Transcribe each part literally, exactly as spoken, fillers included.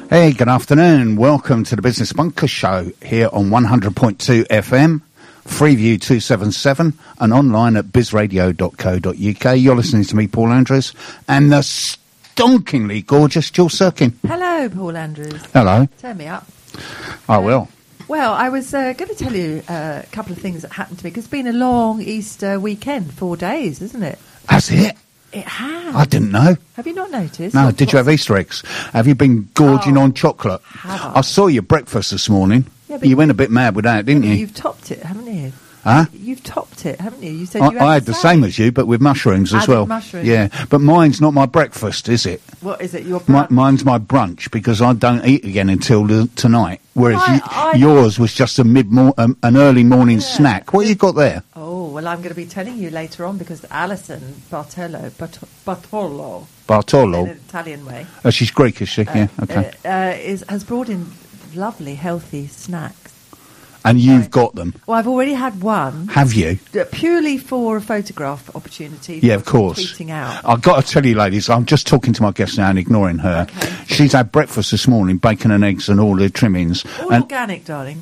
Hey, good afternoon. Welcome to the Business Bunker Show here on one hundred point two F M, Freeview two seventy-seven, and online at biz radio dot co dot U K. You're listening to me, Paul Andrews, and the stonkingly gorgeous Jill Sirkin. Hello, Paul Andrews. Hello. Turn me up. I um, will. Well, I was uh, going to tell you uh, a couple of things that happened to me, because it's been a long Easter weekend, four days, isn't it? That's it. It has. I didn't know. Have you not noticed? No, What- did you have Easter eggs? Have you been gorging Oh, on chocolate? have I? I saw your breakfast this morning. Yeah, but you went a bit mad with that, didn't Yeah, you? You've topped it, haven't you? Huh? You've topped it, haven't you? You said I, you had I had the same as you, but with mushrooms as Added well. mushrooms. Yeah, but mine's not my breakfast, is it? What is it? Your My, brunch? mine's my brunch, because I don't eat again until the, tonight. Whereas I- you, I- yours was just a mid um, an early morning Yeah. snack. What you got there? Oh, well, I'm going to be telling you later on, because Alison Bartolo, Bart- Bartolo, Bartolo. in an Italian way, Oh, she's Greek, is she? yeah, okay. uh, uh, is, has brought in lovely, healthy snacks. And you've got them, Well, I've already had one, have you? uh, purely for a photograph opportunity. Yeah, of for course. Tweeting out. I've got to tell you, ladies, I'm just talking to my guest now and ignoring her. Okay. She's had breakfast this morning, bacon and eggs and all the trimmings. All and, organic, darling.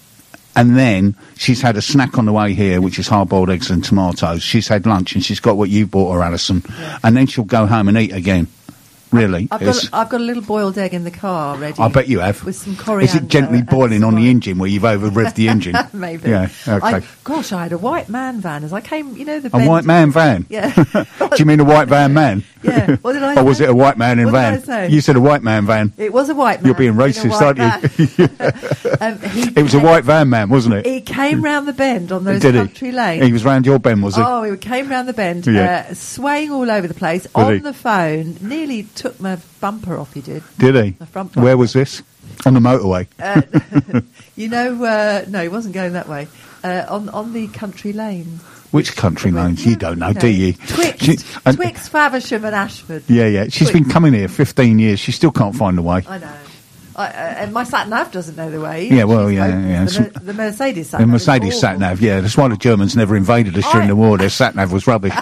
and then she's had a snack on the way here, which is hard-boiled eggs and tomatoes. She's had lunch and she's got what you bought her, Alison. Yeah. And then she'll go home and eat again. Really? I've It's- got, I've got a little boiled egg in the car ready. I bet you have. With some Is coriander. it gently and boiling on the spice. engine where you've over-revved the engine? Maybe. Yeah, okay. I, gosh, I had a white man van as I came, you know, the A bend- white man van? Yeah. Do you mean a white van man? Yeah. What did I Or was say? it a white man in What van? did I say? You said a white man van. It was a white man. You're being in a racist, white aren't you? van. um, he It was a came- white van man, wasn't it? He came round the bend on those Did country he? lanes. He was round your bend, was he? Oh, he came round the bend, Yeah. uh, swaying all over the place, Was on he? the phone, nearly took my bumper off, he did. Did he? The front Where bumper. was this? On the motorway. Uh, you know, uh, no, he wasn't going that way. Uh, on on the country lane. Which country lanes? You don't know, do you? Twixt, She- and- Twixt, Faversham and Ashford. Yeah, yeah. She's Twixt. been coming here fifteen years. She still can't find the way. I know. I, uh, and my sat nav doesn't know the way. Yeah, well, She's yeah, hopeless. yeah. The, Some- Mer- the Mercedes sat The nav. is Mercedes awful. sat nav, yeah. That's why the Germans never invaded us during I- the war. Their sat nav was rubbish.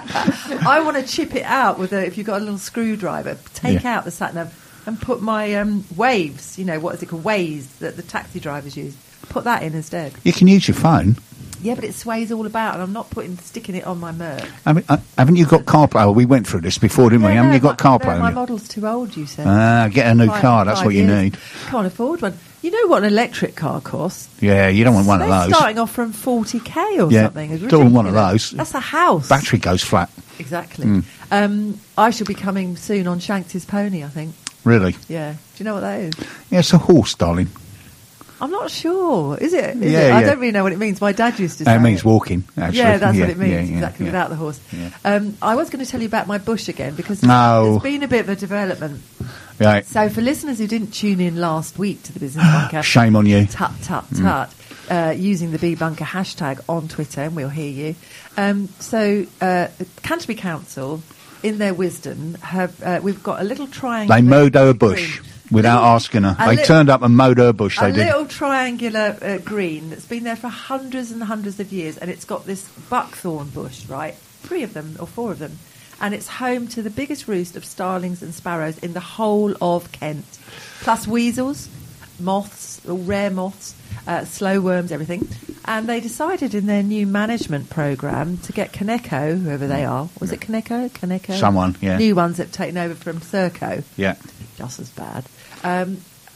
I want to chip it out with a, if you've got a little screwdriver, take Yeah. out the sat nav and put my um, waves, you know, what is it called, Waze, that the taxi drivers use. Put that in instead. You can use your phone. Yeah, but it sways all about, and I'm not putting sticking it on my Merc. I mean, uh, haven't you got CarPlay? Oh, we went through this before, didn't we? Yeah, Haven't no, you got my, CarPlay? no, on my you? model's too old, you said. Ah, get a new Five- car. That's five what you years. need. Can't afford one. You know what an electric car costs? Yeah, you don't want one of They're those. starting off from forty k or Yeah, something. It's don't want one of ridiculous. those. That's a house. Battery goes flat. Exactly. Mm. Um, I shall be coming soon on Shanks' pony, I think. Really? Yeah. Do you know what that is? Yeah, it's a horse, darling. I'm not sure. Is it? Is Yeah, it? I yeah. don't really know what it means. My dad used to Uh, say it means it. walking, actually. Yeah, that's Yeah, what it means, yeah, yeah, exactly, yeah. without the horse. Yeah. Um, I was going to tell you about my bush again, because No. there's been a bit of a development. Right. So for listeners who didn't tune in last week to the Business Bunker, Shame on you. tut, tut, tut, uh, using the B Bunker hashtag on Twitter, and we'll hear you. Um, so uh, Canterbury Council, in their wisdom, have uh, we've got a little triangle. They mowed her bush green. without Little- asking her. a They lit- turned up and mowed her bush, a they did. little triangular uh, green that's been there for hundreds and hundreds of years, and it's got this buckthorn bush, right? Three of them or four of them, and it's home to the biggest roost of starlings and sparrows in the whole of Kent, plus weasels, moths, or rare moths, uh, slow worms, everything. And they decided in their new management programme to get Kaneko, whoever they are, was it Kaneko? Kaneko? Someone, yeah. New ones that have taken over from Serco, Yeah. just as bad, um,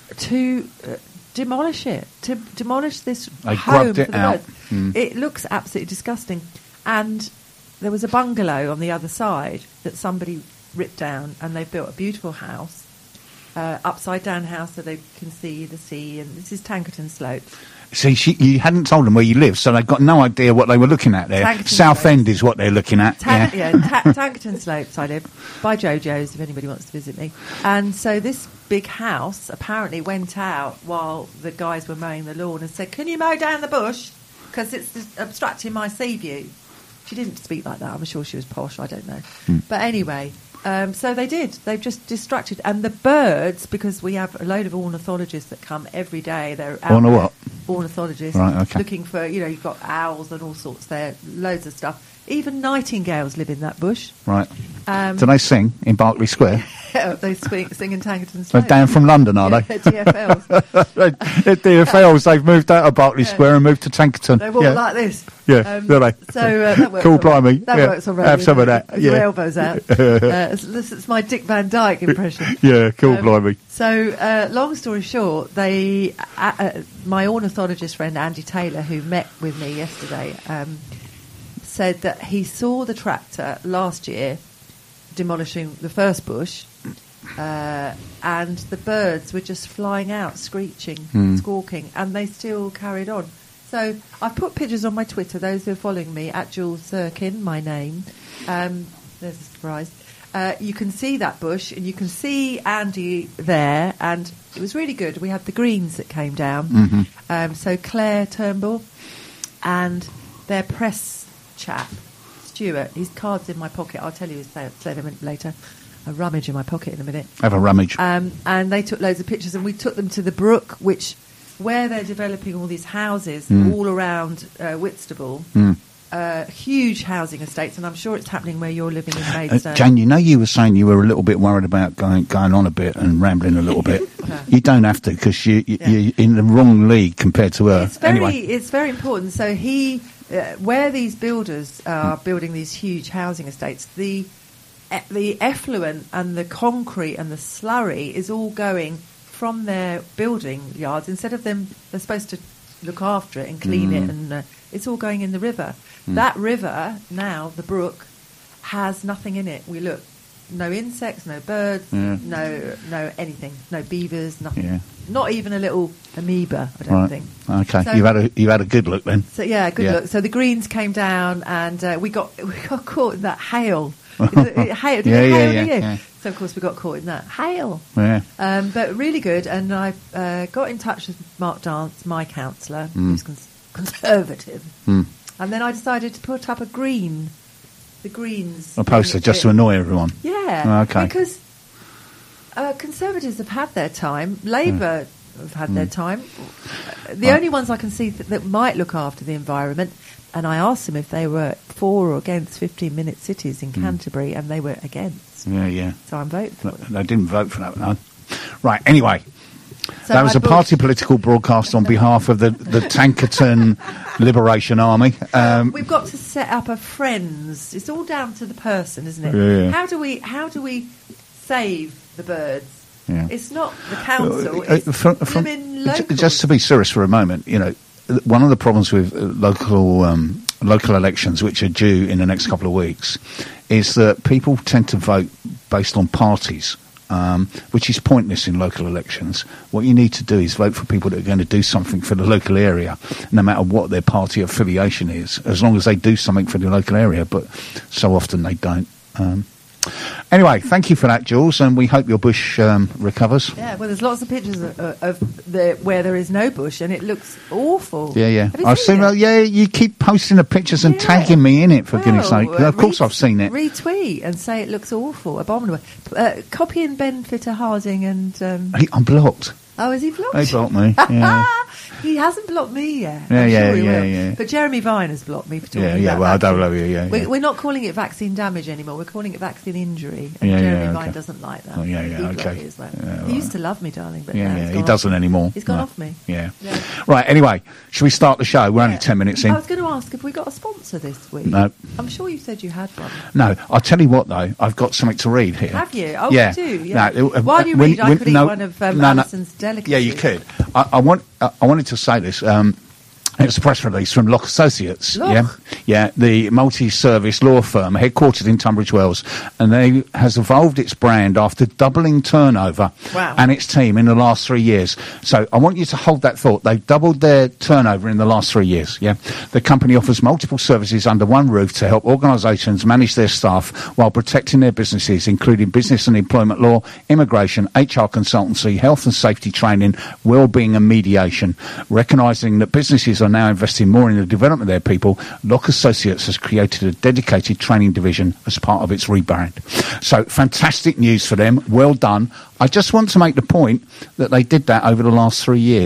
to uh, demolish it, to demolish this They home grubbed it for the out. birds. Mm. It looks absolutely disgusting. And there was a bungalow on the other side that somebody ripped down, and they've built a beautiful house, uh, upside down house, so they can see the sea. And this is Tankerton Slope. See, she, you hadn't told them where you live, so they've got no idea what they were looking at there. Tankerton South Slopes. End is what they're looking at. Tan- yeah. yeah, Ta- Tankerton Slopes I live, by Jojo's if anybody wants to visit me. And so this big house apparently went out while the guys were mowing the lawn and said, can you mow down the bush? Because it's dis- obstructing my sea view. She didn't speak like that. I'm sure she was posh. I don't know. Hmm. But anyway, um, so they did. They've just distracted. And the birds, because we have a load of ornithologists that come every day. They're out Orna there, what? Ornithologists. Right, okay. Looking for, you know, you've got owls and all sorts there, loads of stuff. Even nightingales live in that bush. Right. Um, Do they sing in Berkeley Square? they swing, sing in Tankerton They're Slope. down from London, are Yeah, they? D F Ls. They're D F Ls. They've moved out of Berkeley Yeah. Square and moved to Tankerton. They walk yeah. like this. Yeah, Um, do they? So uh, that works. Cool, all right. blimey. That Yeah. works already. Have some of that, With Your yeah. elbows out. uh, it's, it's my Dick Van Dyke impression. Yeah, cool, Um, blimey. So, uh, long story short, they, uh, uh, my ornithologist friend Andy Taylor, who met with me yesterday, um, said that he saw the tractor last year demolishing the first bush, uh, and the birds were just flying out, screeching, Hmm. squawking, and they still carried on. So I've put pictures on my Twitter, those who are following me, at Jules Sirkin, my name. Um, there's a surprise. Uh, you can see that bush, and you can see Andy there, and it was really good. We had the greens that came down. Mm-hmm. Um, so Claire Turnbull and their press chap, Stuart, his card's in my pocket. I'll tell you his name later. A rummage in my pocket in a minute. Have a rummage. Um, and they took loads of pictures, and we took them to the brook, which where they're developing all these houses Mm. all around uh, Whitstable. Mm. Uh, huge housing estates, and I'm sure it's happening where you're living in Uh, Maidstone. Jan, you know you were saying you were a little bit worried about going going on a bit and rambling a little bit. You don't have to, because you, you, Yeah. you're in the wrong league compared to her. It's very, anyway. it's very important. So he, uh, where these builders are building these huge housing estates, the e- the effluent and the concrete and the slurry is all going from their building yards. Instead of them, they're supposed to look after it and clean Mm. it, and uh, it's all going in the river. That river now, the brook, has nothing in it. We look. No insects, no birds, Yeah. no no anything, no beavers, nothing. Yeah. Not even a little amoeba, I don't Right. think. Okay, So- you've had a you've had a good look then. So yeah, good Yeah. luck. So the greens came down, and uh, we got we got caught in that hail. Is it- it hail did Yeah, it yeah, hail yeah, to you? yeah. So of course we got caught in that hail. Yeah. Um, but really good, and I uh, got in touch with Mark Dance, my counsellor, Mm. who's cons- conservative, Mm. and then I decided to put up a green, the greens. A poster thing just to bit. annoy everyone. Yeah. Okay. Because uh, Conservatives have had their time. Labour have had their time. Uh, The Right. only ones I can see that, that might look after the environment, and I asked them if they were for or against fifteen-minute cities in Canterbury, and they were against. Yeah, yeah. So I'm voting for No, them. they didn't vote for that. No. Right. Anyway, So that was I a bought- party political broadcast on behalf of the the Tankerton Liberation Army. Um, We've got to set up a friends. It's all down to the person, isn't it? Yeah, yeah. How do we? How do we save the birds? Yeah. It's not the council. Uh, It's from- from- blooming j- locals. just to be serious for a moment, you know, one of the problems with uh, local um, local elections, which are due in the next couple of weeks, is that people tend to vote based on parties, um, which is pointless in local elections. What you need to do is vote for people that are going to do something for the local area, no matter what their party affiliation is, as long as they do something for the local area. But so often they don't. Um, Anyway, thank you for that, Jules, and we hope your bush um, recovers. Yeah, well, there's lots of pictures of, of the where there is no bush, and it looks awful. Yeah, yeah. Have you I've seen seen it? that. Yeah, you keep posting the pictures and Yeah. tagging me in it, for goodness Well, sake. uh, Of course re- I've seen it. Retweet and say it looks awful, abominable. Uh, copying Ben Fitter Harding and. Um, Hey, I'm blocked. oh, is he blocked? They blocked me. Yeah, He hasn't blocked me yet. Yeah, I'm yeah, sure he yeah, will. yeah. But Jeremy Vine has blocked me for talking yeah, yeah. about Well, I don't vaccine. love you. Yeah, We're, yeah. we're not calling it vaccine damage anymore. We're calling it vaccine injury. And Yeah, Jeremy yeah, Vine okay. doesn't like that. Oh, yeah, yeah, He blocked okay. me as well. Yeah, He right. used to love me, darling, but Yeah, now yeah. he's He gone doesn't anymore. He's gone No. off me. Yeah. Yeah. Right. Anyway, should we start the show? We're only Yeah. ten minutes in. I was going to ask if we got a sponsor this week. No. I'm sure you said you had one. No, I'll tell you what though. I've got something to read here. Have you? Oh, yeah. you do. Yeah. No, uh, While you when- read, I when- could eat no, one of um, no, no. Alison's delicacies. Yeah, you could. I, I want. Uh, I wanted to say this. Um, It's a press release from Lock Associates. Lock? Yeah, yeah, the multi-service law firm headquartered in Tunbridge Wells, and they has evolved its brand after doubling turnover Wow. and its team in the last three years. So I want you to hold that thought. They've doubled their turnover in the last three years. Yeah, the company offers multiple services under one roof to help organisations manage their staff while protecting their businesses, including business and employment law, immigration, H R consultancy, health and safety training, well-being and mediation. Recognising that businesses are now investing more in the development of their people, Lock Associates has created a dedicated training division as part of its rebrand. So fantastic news for them. Well done. I just want to make the point that they did that over the last three years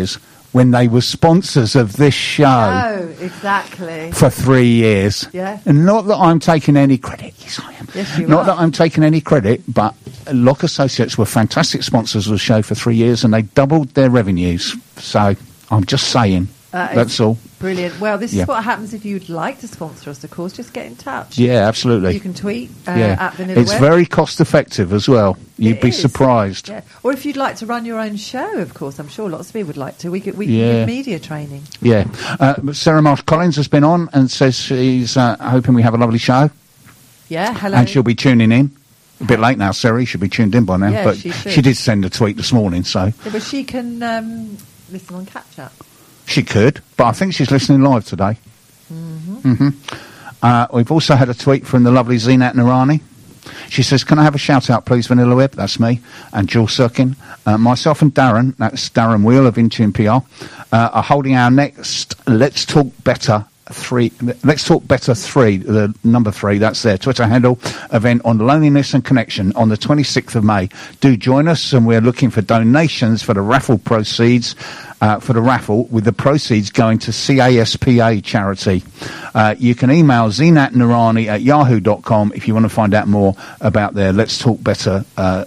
when they were sponsors of this show. Oh, exactly. For three years. Yeah. And not that I'm taking any credit. Yes, I am. Yes, you not are. that I'm taking any credit, but Lock Associates were fantastic sponsors of the show for three years, and they doubled their revenues. So I'm just saying. That That's is all. Brilliant. Well, this Yeah. is what happens if you'd like to sponsor us, of course. Just get in touch. Yeah, absolutely. You can tweet uh, yeah. at Vanilla It's Web. very cost effective as well. You'd It be is. surprised. Yeah. Or if you'd like to run your own show, of course, I'm sure lots of people would like to. We could we can Yeah. give media training. Yeah. Uh, but Sarah Marsh Collins has been on and says she's uh, hoping we have a lovely show. Yeah, hello. And she'll be tuning in. A bit late now, Sarah. You should be tuned in by now. Yeah, but she should. did send a tweet this morning, so Yeah, but she can um, listen on catch up. she could. But I think she's listening live today. Mm-hmm. Mm-hmm. Uh, we've also had a tweet from the lovely Zinat Narani. She says, can I have a shout-out, please, Vanilla Web? That's me. And Jules Sirkin. Uh, myself and Darren, that's Darren Wheel of Intune P R, uh, are holding our next Let's Talk Better three. Let's Talk Better three, the number three, that's their Twitter handle, event on loneliness and connection on the twenty-sixth of May. Do join us, and we're looking for donations for the raffle proceeds, uh, for the raffle, with the proceeds going to C A S P A charity. Uh, you can email Zinat Narani at yahoo dot com if you want to find out more about their Let's Talk Better uh,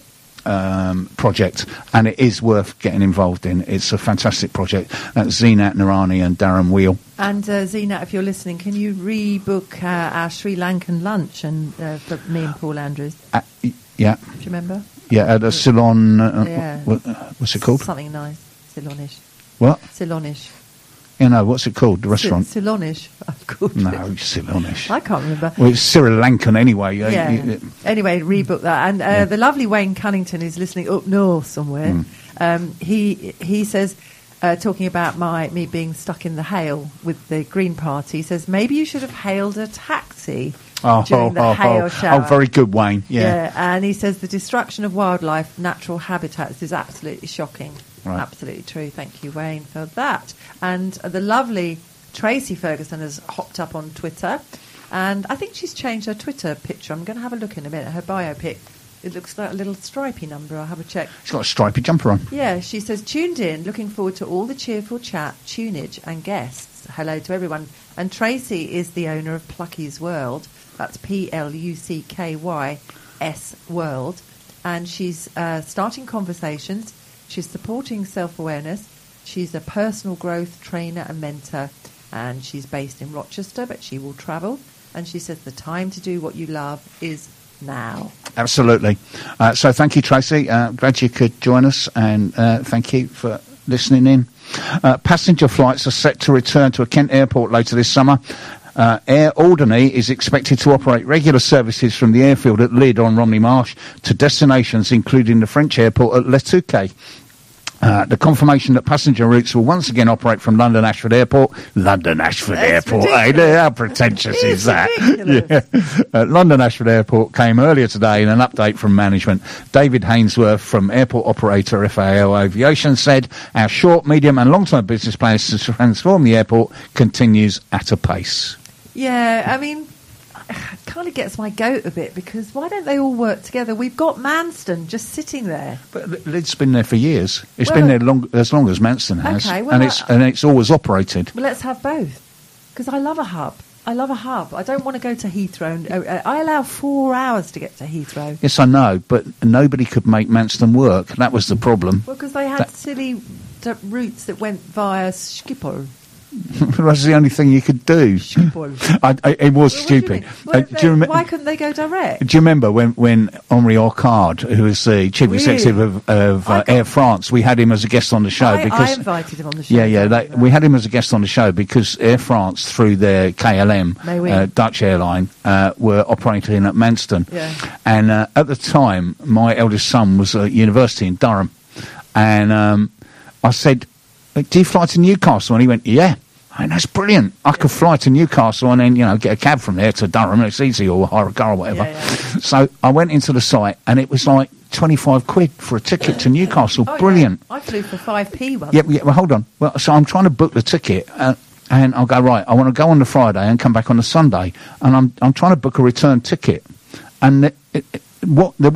um, project, and it is worth getting involved in. It's a fantastic project. That's Zinat Narani and Darren Wheel. And uh, Zena, if you're listening, can you rebook uh, our Sri Lankan lunch and uh, for me and Paul Andrews? Uh, y- yeah, Do you remember? yeah, at a Ceylon. Uh, Yeah. what, what's it called? Something nice. Ceylonish. What? Ceylonish. You know, what's it called? The restaurant? Ce- Ceylonish, I've called No, it. Ceylonish. I can't remember. Well, it's Sri Lankan anyway. Uh, Yeah. y- y- Anyway, rebook that. And uh, Yeah. the lovely Wayne Cunnington is listening up north somewhere. Mm. Um, he he says, uh, talking about my me being stuck in the hail with the Green Party, he says maybe you should have hailed a taxi Oh, during oh, the oh, hail oh, shower. oh, very good, Wayne. Yeah. And he says the destruction of wildlife, natural habitats is absolutely shocking. Right. Absolutely true. Thank you, Wayne, for that. And uh, the lovely Tracy Ferguson has hopped up on Twitter, and I think she's changed her Twitter picture. I'm going to have a look in a minute. Her bio pic. It looks like a little stripy number. I'll have a check. She's got a stripy jumper on. Yeah, she says, tuned in, looking forward to all the cheerful chat, tunage and guests. Hello to everyone. And Tracy is the owner of Plucky's World. That's P L U C K Y S World. And she's uh, starting conversations. She's supporting self-awareness. She's a personal growth trainer and mentor. And she's based in Rochester, but she will travel. And she says the time to do what you love is now. Absolutely. Uh, so thank you, Tracy. Uh, glad you could join us, and uh, thank you for listening in. Uh, passenger flights are set to return to a Kent airport later this summer. Uh, Air Alderney is expected to operate regular services from the airfield at Lydd on Romney Marsh to destinations including the French airport at Le Touquet. Uh, the confirmation that passenger routes will once again operate from London Ashford Airport. London Ashford That's Airport, eh? ridiculous. How pretentious It's is that? ridiculous. Yeah. Uh, London Ashford Airport came earlier today in an update from management. David Hainsworth from airport operator F A O Aviation said, our short, medium and long-term business plans to transform the airport continues at a pace. Yeah, I mean, it kind of gets my goat a bit, because why don't they all work together? We've got Manston just sitting there. But L- Lydd's been there for years. It's Well, been there long, as long as Manston has, Okay, well, and it's I- and it's always operated. Well, let's have both, because I love a hub. I love a hub. I don't want to go to Heathrow. And, uh, uh, I allow four hours to get to Heathrow. Yes, I know, but nobody could make Manston work. That was the problem. Well, because they had That- silly d- routes that went via Schiphol. That's the only thing you could do. Schiphol. I, I, it was Well, what do you stupid. mean? Well, Uh, they- do, you rem- why couldn't they go direct? do you remember when, when Henri Orcard, who was the chief Really? executive of, of I uh, got- Air France, we had him as a guest on the show I, because I invited him on the show. yeah, yeah, don't they, I? we had him as a guest on the show because Air France, through their K L M, May we? uh, Dutch airline, uh, were operating at Manston. Yeah. And uh, at the time, my eldest son was at university in Durham, and um, I said, "Do you fly to Newcastle?" And he went, "Yeah." And that's brilliant. I could fly to Newcastle and then, you know, get a cab from there to Durham. It's easy, or hire a car or whatever. Yeah, yeah. So I went into the site and it was like twenty-five quid for a ticket to Newcastle. Oh, yeah. Brilliant. I flew for five p once. Yeah, yeah, well, hold on. Well, so I'm trying to book the ticket, uh, and I'll go, right, I want to go on the Friday and come back on the Sunday, and I'm I'm trying to book a return ticket, and it, it, it, what there wasn't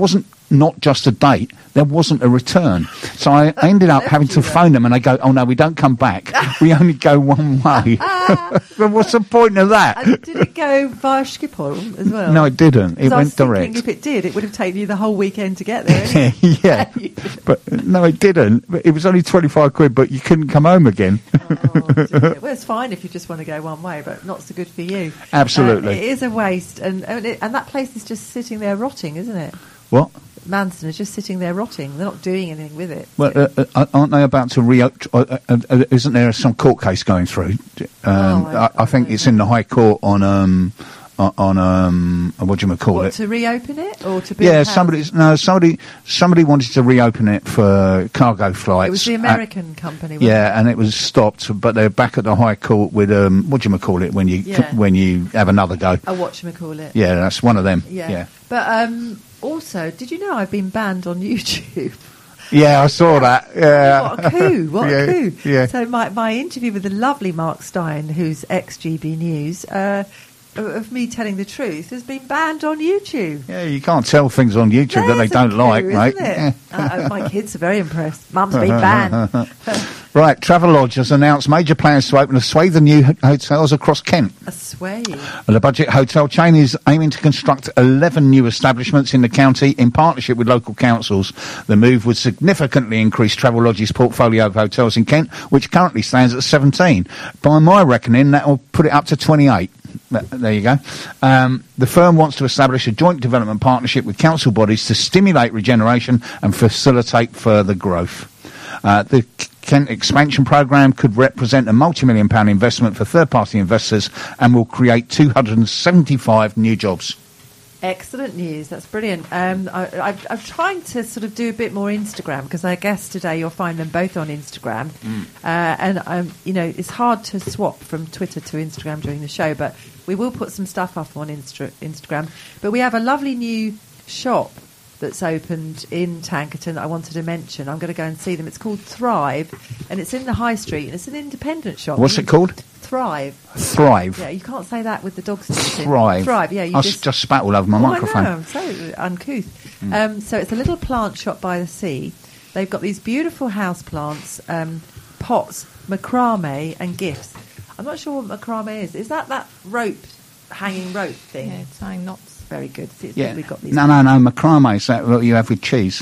not just a date, there wasn't a return. So I ended up having to phone them, and they go, "Oh no, we don't come back. We only go one way." But what's the point of that? And did it go via Schiphol as well? No, it didn't. It I went was thinking direct. If it did, it would have taken you the whole weekend to get there. Anyway. Yeah, but no, it didn't. But it was only twenty-five quid, but you couldn't come home again. Oh, dear. Well, it's fine if you just want to go one way, but not so good for you. Absolutely. Uh, it is a waste, and and, it, and that place is just sitting there rotting, isn't it? What? Manson is just sitting there rotting. They're not doing anything with it. Well, uh, uh, aren't they about to re? Uh, uh, uh, isn't there some court case going through? Um, Oh, I- I, I I think don't it's know. in the High Court on um on on, um what do you call What, it? to reopen it or to build Yeah, houses? somebody no somebody somebody wanted to reopen it for cargo flights. It was the Uh, American company. Wasn't yeah, and it was stopped, but they're back at the High Court with um what do you call it when you Yeah. when you have another go? it? A whatchamacallit. Yeah, that's one of them. Yeah. yeah. But um, also, did you know I've been banned on YouTube? Yeah, I saw that. Yeah. What a coup! What Yeah, a coup! yeah. So my, my interview with the lovely Mark Stein, who's ex G B News, uh, of me telling the truth, has been banned on YouTube. Yeah, you can't tell things on YouTube that they There's a don't coup, like, isn't mate. it? Yeah. Uh, my kids are very impressed. Mum's been banned. Right, Travelodge has announced major plans to open a swathe of new h- hotels across Kent. A sway. The budget hotel chain is aiming to construct eleven new establishments in the county in partnership with local councils. The move would significantly increase Travelodge's portfolio of hotels in Kent, which currently stands at seventeen. By my reckoning, that will put it up to twenty-eight. Th- There you go. Um, the firm wants to establish a joint development partnership with council bodies to stimulate regeneration and facilitate further growth. Uh, the K- Kent expansion programme could represent a multi-million pound investment for third-party investors and will create two hundred seventy-five new jobs. Excellent news. That's brilliant. Um, I, I, I'm trying to sort of do a bit more Instagram because I guess today you'll find them both on Instagram. Uh, and, um, you know, it's hard to swap from Twitter to Instagram during the show, but we will put some stuff up on Insta- Instagram. But we have a lovely new shop that's opened in Tankerton that I wanted to mention. I'm going to go and see them. It's called Thrive, and it's in the High Street, and it's an independent shop. What's it called? Thrive. Thrive. Yeah, you can't say that with the dogs. sitting. Thrive. Thrive, yeah. You I just, s- just spat all over my Oh, microphone. I know, I'm so uncouth. Um, so it's a little plant shop by the sea. They've got these beautiful house plants, um, pots, macrame, and gifts. I'm not sure what macrame is. Is that that rope, hanging rope thing? Yeah, it's nine knots. Very good. See, it's Yeah. we've got these. No, no, no. Macrame is that what you have with cheese?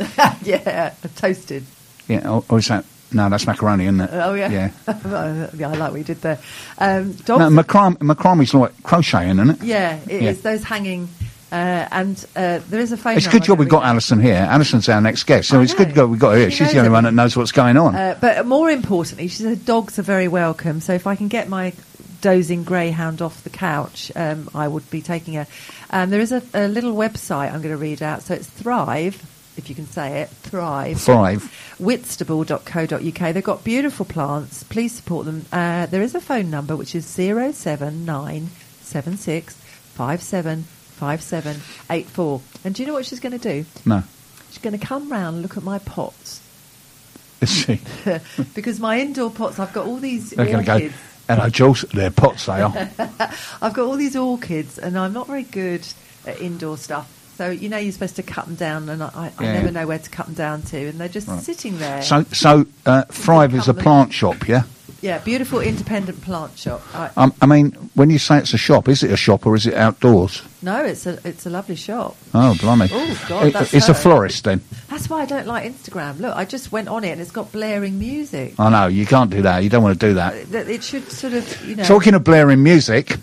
yeah, toasted. Yeah, or, or is that? No, that's macaroni, isn't it? Oh yeah, Yeah. yeah. I like what you did there. Um, dogs. No, macrame, macrame's like crocheting, isn't it? yeah, it Yeah. is those hanging. Uh, and uh, there is a phone. It's a number good job I'm we've gonna got read out. Alison here. Alison's our next guest, so I it's good know. job we've got her here. She She's knows the only one that everything. knows what's going on. Uh, but more importantly, she said dogs are very welcome. So if I can get my dozing greyhound off the couch, um, I would be taking her. Um, there is a, a little website I'm going to read out. So it's Thrive, if you can say it, Thrive. Thrive. Whitstable dot co dot uk. They've got beautiful plants. Please support them. Uh, there is a phone number which is zero seven nine seven six five seven five seven eight four. And do you know what she's going to do? No. She's going to come round and look at my pots. Is she? Because my indoor pots, I've got all these They're going to go, orchids. hello, Jules. They're pots, they are. I've got all these orchids, and I'm not very good at indoor stuff. So, you know, you're supposed to cut them down, and I, I, I Yeah. never know where to cut them down to, and they're just Right. sitting there. So, so uh, Thrive is a plant shop, yeah? Yeah, beautiful independent plant shop. I, Um, I mean, when you say it's a shop, is it a shop or is it outdoors? no, it's a it's a lovely shop. Oh, blimey. Oh, God, It- that's it's a her. florist, then. That's why I don't like Instagram. Look, I just went on it, and it's got blaring music. I know, you can't do that. You don't want to do that. That It should sort of, you know... Talking of blaring music,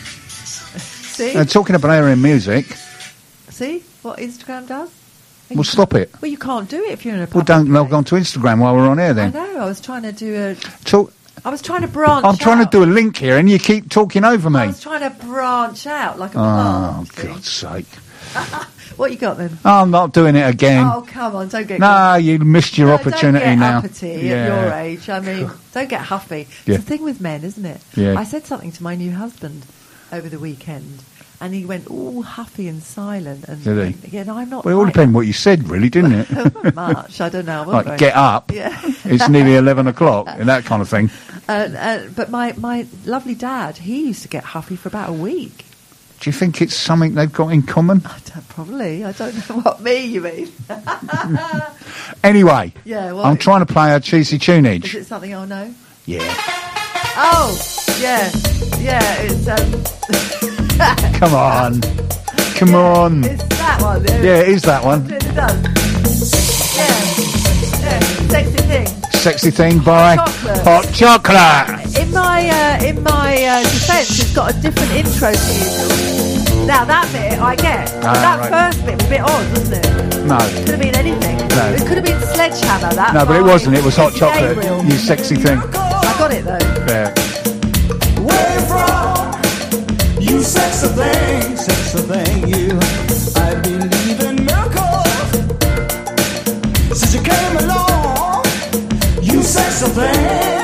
see? uh, talking of blaring music, see what Instagram does? well, stop it. Well, you can't do it if you're in a Well, public don't log place. on to Instagram while we're on air, I then. know, I was trying to do a... Talk, I was trying to branch I'm trying out. to do a link here, and you keep talking over me. I was trying to branch out like a Oh, plant. see? God's sake. What you got then? I'm not doing it again. Oh, come on, don't get... No, you missed your No, opportunity don't get now. uppity at your age. I mean, don't get huffy. Yeah. It's the thing with men, isn't it? Yeah. I said something to my new husband over the weekend, and he went all huffy and silent. And, Did he? and again, I'm not. Well, it all like depends what you said, really, didn't it? that much. I don't know. I wasn't Like, very- get up. Yeah. It's nearly eleven o'clock, and that kind of thing. Uh, uh, but my, my lovely dad, he used to get huffy for about a week. Do you think it's something they've got in common? I don't, probably. I don't know what me you mean. Anyway, yeah, well, I'm trying to play our cheesy tunage. Is it something I'll know? Yeah. Oh, yeah, yeah. It's um. Come on, come yeah, on. It's that one. Yeah, it is that one. It does. Yeah, yeah. Sexy thing. Sexy thing by Hot Hot Chocolate. In my uh, in my uh, defence, it's got a different intro to usual. Now that bit I get. Ah, that right. first bit was a bit odd, wasn't it? No. Could have been anything. No. It could have been Sledgehammer. That. No, but it by wasn't. It was Hot Dizzy Chocolate. Gabriel. You sexy thing. I got it though. Yeah. Where you from? You sexy thing, sexy thing. You, I believe in miracles. Since you came along, you sexy thing.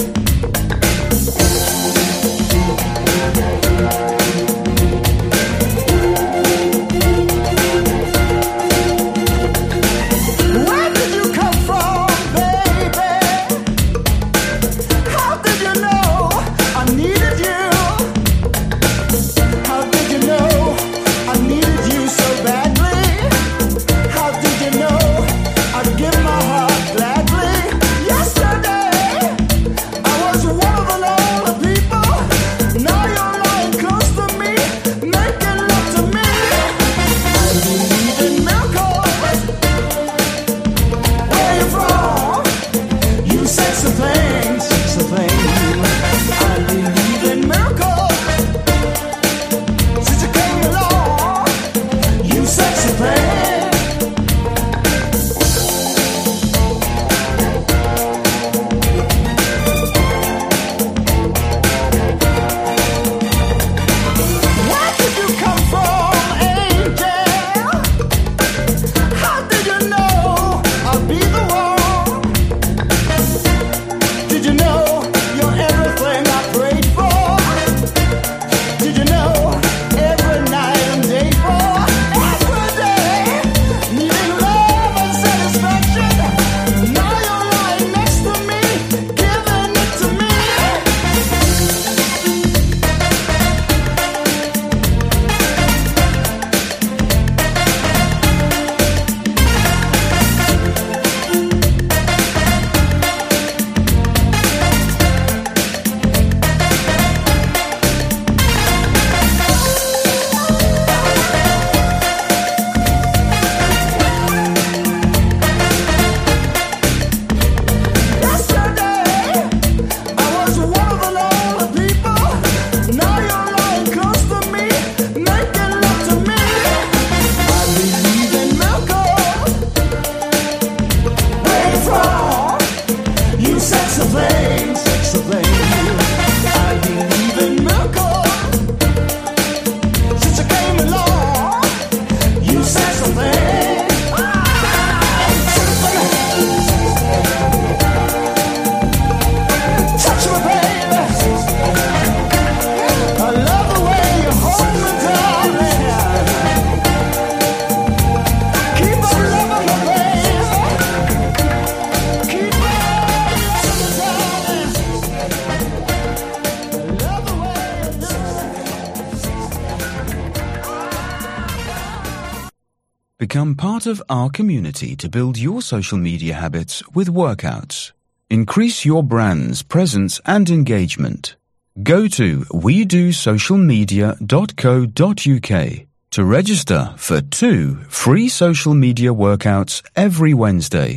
Become part of our community to build your social media habits with workouts. Increase your brand's presence and engagement. Go to we do social media dot co dot uk to register for two free social media workouts every Wednesday.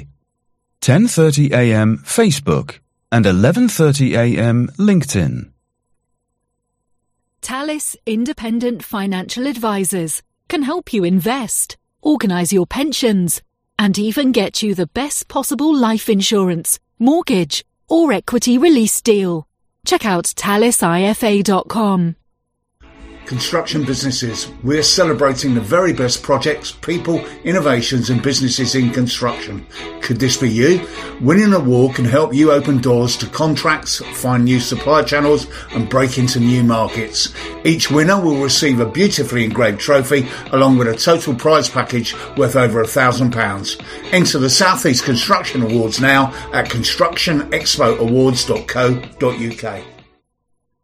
ten thirty a m Facebook and eleven thirty a m LinkedIn. Talis Independent Financial Advisors can help you invest, organise your pensions, and even get you the best possible life insurance, mortgage, or equity release deal. Check out talis I F A dot com. Construction businesses, we're celebrating the very best projects, people, innovations and businesses in construction. Could this be you? Winning an award can help you open doors to contracts, find new supply channels and break into new markets. Each winner will receive a beautifully engraved trophy along with a total prize package worth over a thousand pounds. Enter the South East Construction Awards now at construction expo awards dot co dot uk.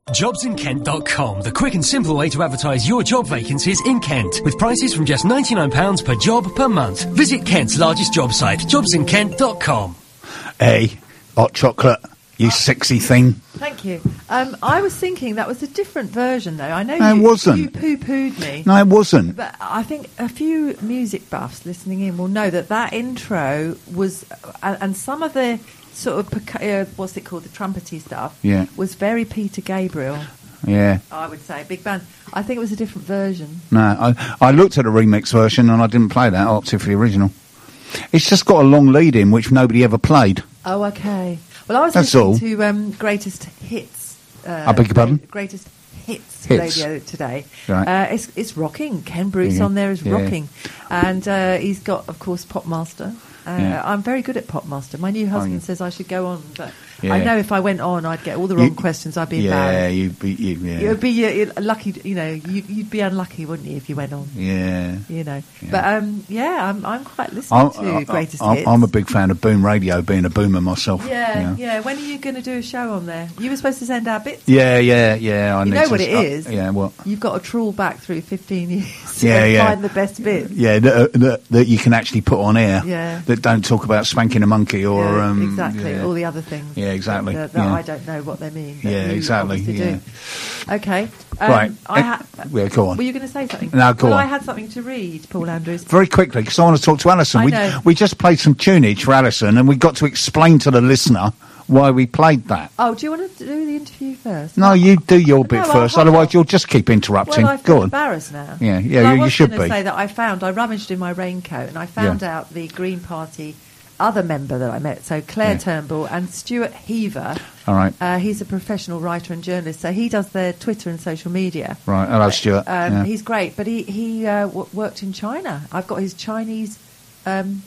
jobs in kent dot com, the quick and simple way to advertise your job vacancies in Kent, with prices from just ninety-nine pounds per job per month. Visit Kent's largest job site, jobs in kent dot com. Hey, hot chocolate, you sexy thing. Thank you. Um, I was thinking that was a different version, though. I know No, you, it wasn't. you poo-pooed me. No, it wasn't. But I think a few music buffs listening in will know that that intro was, uh, and some of the sort of, percu- uh, what's it called, the trumpety stuff, Yeah. was very Peter Gabriel, Yeah. I would say. Big band. I think it was a different version. No, I, I looked at a remix version and I didn't play that. I opted for the original. It's just got a long lead in which nobody ever played. Oh, okay. Well, I was That's listening all. to um, Greatest Hits. Uh, I beg your pardon? Greatest Hits, Hits. radio today. Right. Uh, it's, it's rocking. Ken Bruce Yeah. on there is Yeah. rocking. And uh, he's got, of course, Popmaster. Uh, Yeah. I'm very good at Popmaster. My new husband you? says I should go on, but Yeah. I know if I went on, I'd get all the wrong You- questions. I'd be Yeah, embarrassed. you'd be, you, yeah. It would be uh, lucky, you know, you, you'd be unlucky, wouldn't you, if you went on? Yeah. You know. Yeah. But, um, yeah, I'm, I'm quite listening I'm, to I- Greatest I'm, Hits. I'm a big fan of Boom Radio, being a boomer myself. Yeah, you know. yeah. When are you going to do a show on there? You were supposed to send out bits. Yeah, yeah, yeah. I You need know to what it start- is? Yeah, what? You've got to trawl back through fifteen years to Yeah, yeah. find the best bits. Yeah, that, uh, that, that you can actually put on air. Yeah. That don't talk about spanking a monkey or Yeah, um, exactly, yeah. all the other things. Yeah, exactly, That, that yeah. I don't know what they mean. but Yeah, you exactly, obviously yeah. do. Okay. Um, Right. I Eh, ha- yeah, go on. Were you going to say something? No, go well, on. I had something to read, Paul Andrews. Very quickly, because I want to talk to Alison. I we, know. we just played some tunage for Alison, and we got to explain to the listener why we played that. Oh, do you want to do the interview first? No, you do your bit No, well, first, hold otherwise on. you'll just keep interrupting. Well, I go feel on. embarrassed now. Yeah, yeah, Well, you- I you was should gonna be. say that I found, I rummaged in my raincoat and I found Yeah. out the Green Party other member that I met, so Claire Yeah. Turnbull and Stuart Heaver. All right. Uh, he's a professional writer and journalist, so he does their Twitter and social media. Right, hello, Stuart. Um, Yeah. He's great, but he he uh, w- worked in China. I've got his Chinese. Um,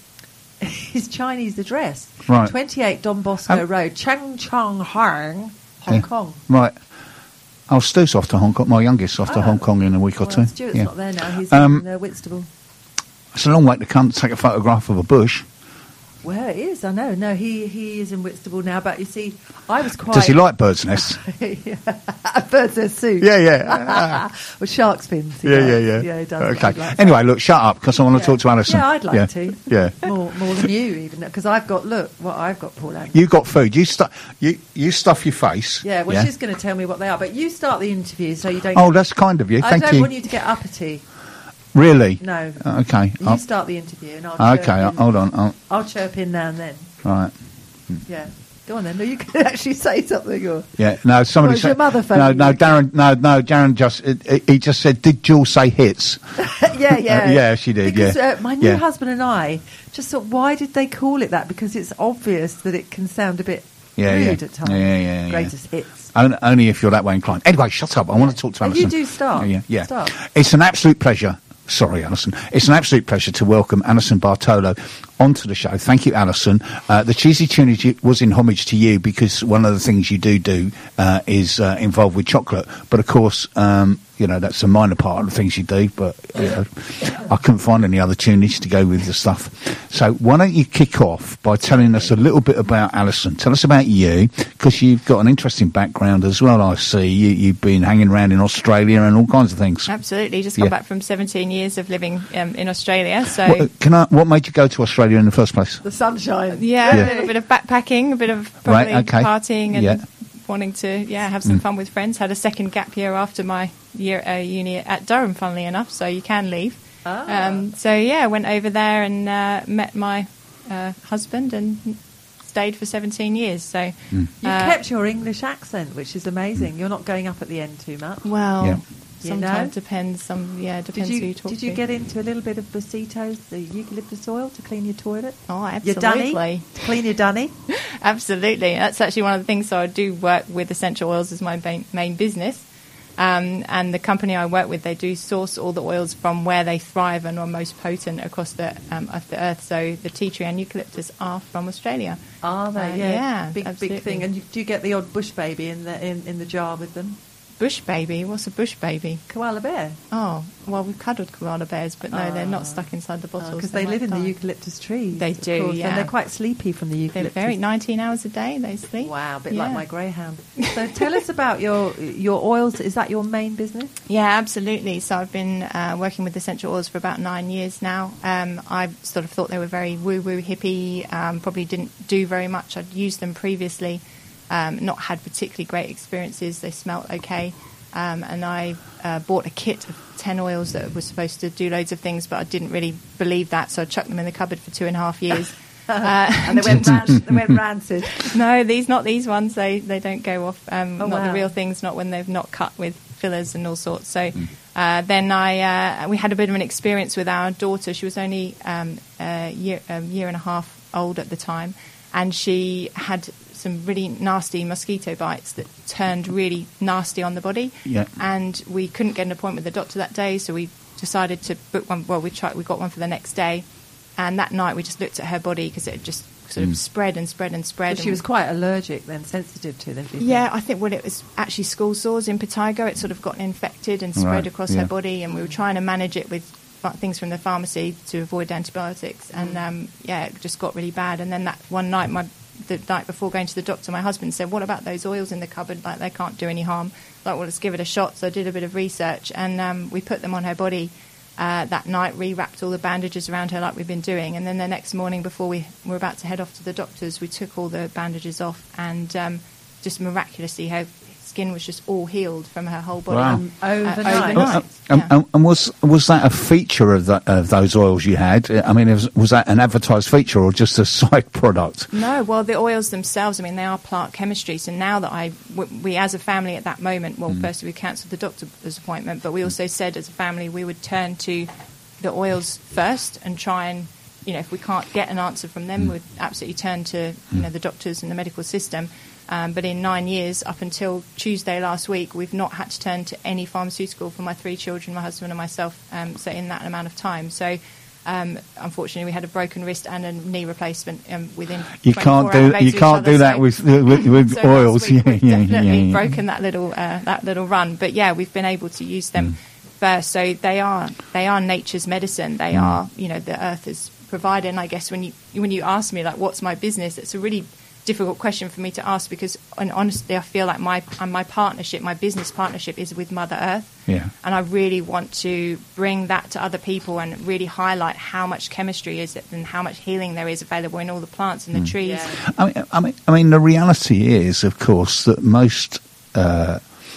his Chinese address. Right. twenty-eight Don Bosco Oh. Road, Chang Chong Hong, Hong Yeah. Kong. Right. Oh, Stu's off to Hong Kong. My youngest's off to Oh. Hong Kong in a week or Well, two. Stuart's Yeah. not there now. He's Um, in uh, Whitstable. It's a long way to come to take a photograph of a bush. Well, it is. I know. No, he, he is in Whitstable now. But you see, I was quite. Does he like birds' nests? a bird's nest soup? Yeah, yeah. Or shark fins. he yeah, does. yeah, yeah. Yeah, he does. Okay. I'd like Anyway, look, shut up, because I want to Yeah. talk to Alison. Yeah, I'd like yeah. to. Yeah. More, more than you, even because I've got. Look, what I've got, Paul Andrews. You got food. You, stu- you, you stuff your face. Yeah, well, she's going to tell me what they are. But you start the interview, so you don't. Oh, that's kind of you. I Thank don't you. want you to get uppity. Really? No. Uh, okay. You I'll- start the interview, and I'll. okay, chirp I'll- in. hold on. I'll, I'll chirp in now and then. right. Yeah. Go on then. No, you can actually say something. Or Yeah, no, somebody Well, is said. your mother no, phoning no, you? Darren, no, no, Darren just, it, he just said, did Jules say hits? yeah, yeah, Uh, yeah, she did, Because yeah. uh, my new Yeah. husband and I just thought, why did they call it that? Because it's obvious that it can sound a bit Yeah, rude yeah. at times. Yeah, yeah, yeah. Greatest hits. Only, only if you're that way inclined. Anyway, shut up. I want to talk to And Alison. you do start. Yeah, yeah. Start. It's an absolute pleasure. Sorry, Alison. It's an absolute pleasure to welcome Alison Bartolo onto the show. Thank you, Alison. Uh, the Cheesy Tunage was in homage to you because one of the things you do do uh, is uh, involved with chocolate. But of course, um, you know, that's a minor part of the things you do. But you know, I couldn't find any other tunage to go with the stuff. So why don't you kick off by telling us a little bit about Alison? Tell us about you, because you've got an interesting background as well. I see you, you've been hanging around in Australia and all kinds of things. Absolutely, just come Yeah. back from seventeen years of living um, in Australia. So What, can I? What made you go to Australia in the first place? The sunshine. yeah, Yeah. a little bit of backpacking, a bit of Right, probably okay. partying, and Yeah. wanting to yeah have some Mm. fun with friends. Had a second gap year after my year uh, uni at Durham, funnily enough. So you can leave. Ah. Um, so yeah, went over there and uh, met my uh, husband and stayed for seventeen years. So Mm. You uh, kept your English accent, which is amazing. You're not going up at the end too much. well. Yeah. You Sometimes know? depends. Some yeah Did depends who you you talk did you to. get into a little bit of besitos, the eucalyptus oil, to clean your toilet? Oh, Your absolutely. dunny? To clean your dunny? Absolutely. That's actually one of the things. So I do work with essential oils as my main, main business. Um, and the company I work with, they do source all the oils from where they thrive and are most potent across the um, of the earth. So the tea tree and eucalyptus are from Australia. Are they? Uh, yeah, yeah, big absolutely. big thing. And you, do you get the odd bush baby in the in, in the jar with them? Bush baby? What's a bush baby? Koala bear. Oh, well, we've cuddled koala bears, but no, they're not stuck inside the bottles. Because they might live in die. the eucalyptus trees. They of do, course, yeah. And they're quite sleepy from the They're eucalyptus. very nineteen hours a day. They sleep. Wow, a bit Yeah. like my greyhound. So tell us about your your oils. Is that your main business? Yeah, absolutely. So I've been uh, working with essential oils for about nine years now. Um, I sort of thought they were very woo-woo hippie, um, probably didn't do very much. I'd used them previously, um, not had particularly great experiences. They smelt okay. Um, and I uh, bought a kit of ten oils that was supposed to do loads of things, but I didn't really believe that, so I chucked them in the cupboard for two and a half years. Uh, and they went, ran- they went rancid. No, these not these ones. They they don't go off. Um, Oh, not wow. the real things. Not when they've not cut with fillers and all sorts. So uh, then I uh, we had a bit of an experience with our daughter. She was only um, a year a year and a half old at the time, and she had some really nasty mosquito bites that turned really nasty on the body. Yeah. And we couldn't get an appointment with the doctor that day, so we decided to book one. Well, we tried. We got one for the next day. And that night we just looked at her body because it had just sort of spread and spread and spread. So she and was quite allergic then, sensitive to them. do you yeah, think? I think well, it was actually school sores in Potago. It sort of got infected and spread Right, across yeah. her body, and we were trying to manage it with fa- things from the pharmacy to avoid antibiotics. And um, yeah, it just got really bad. And then that one night, my the night before going to the doctor, my husband said, "What about those oils in the cupboard? Like they can't do any harm." Like, well, let's give it a shot. So I did a bit of research, and um, we put them on her body. Uh, that night, re-wrapped all the bandages around her like we've been doing, and then the next morning before we were about to head off to the doctors, we took all the bandages off, and um, just miraculously her skin was just all healed from her whole body. Wow. Um, overnight. overnight. Uh, um, yeah. um, and was was that a feature of, that, of those oils you had? I mean, was, was that an advertised feature or just a side product? No, well, the oils themselves, I mean, they are plant chemistry. So now that I, w- we as a family at that moment, well, first we cancelled the doctor's appointment, but we also said as a family we would turn to the oils first and try and, you know, if we can't get an answer from them, we'd absolutely turn to, you know, the doctors and the medical system. Um, but in nine years, up until Tuesday last week, we've not had to turn to any pharmaceutical for my three children, my husband and myself, um, so in that amount of time. So um, unfortunately, we had a broken wrist and a knee replacement um, within You twenty-four can't do hours you of each can't other, do that so- with with, with so last oils. week Yeah, we've yeah, definitely yeah, yeah. broken that little uh, that little run. But yeah, we've been able to use them first. So they are they are nature's medicine. They are, you know, the earth is provided. And I guess when you when you ask me like, what's my business? It's a really difficult question for me to ask because, and honestly, I feel like my uh, my partnership, my business partnership, is with Mother Earth. Yeah. And I really want to bring that to other people and really highlight how much chemistry is it and how much healing there is available in all the plants and the trees. Yeah. I mean, I mean, I mean, the reality is, of course, that most uh,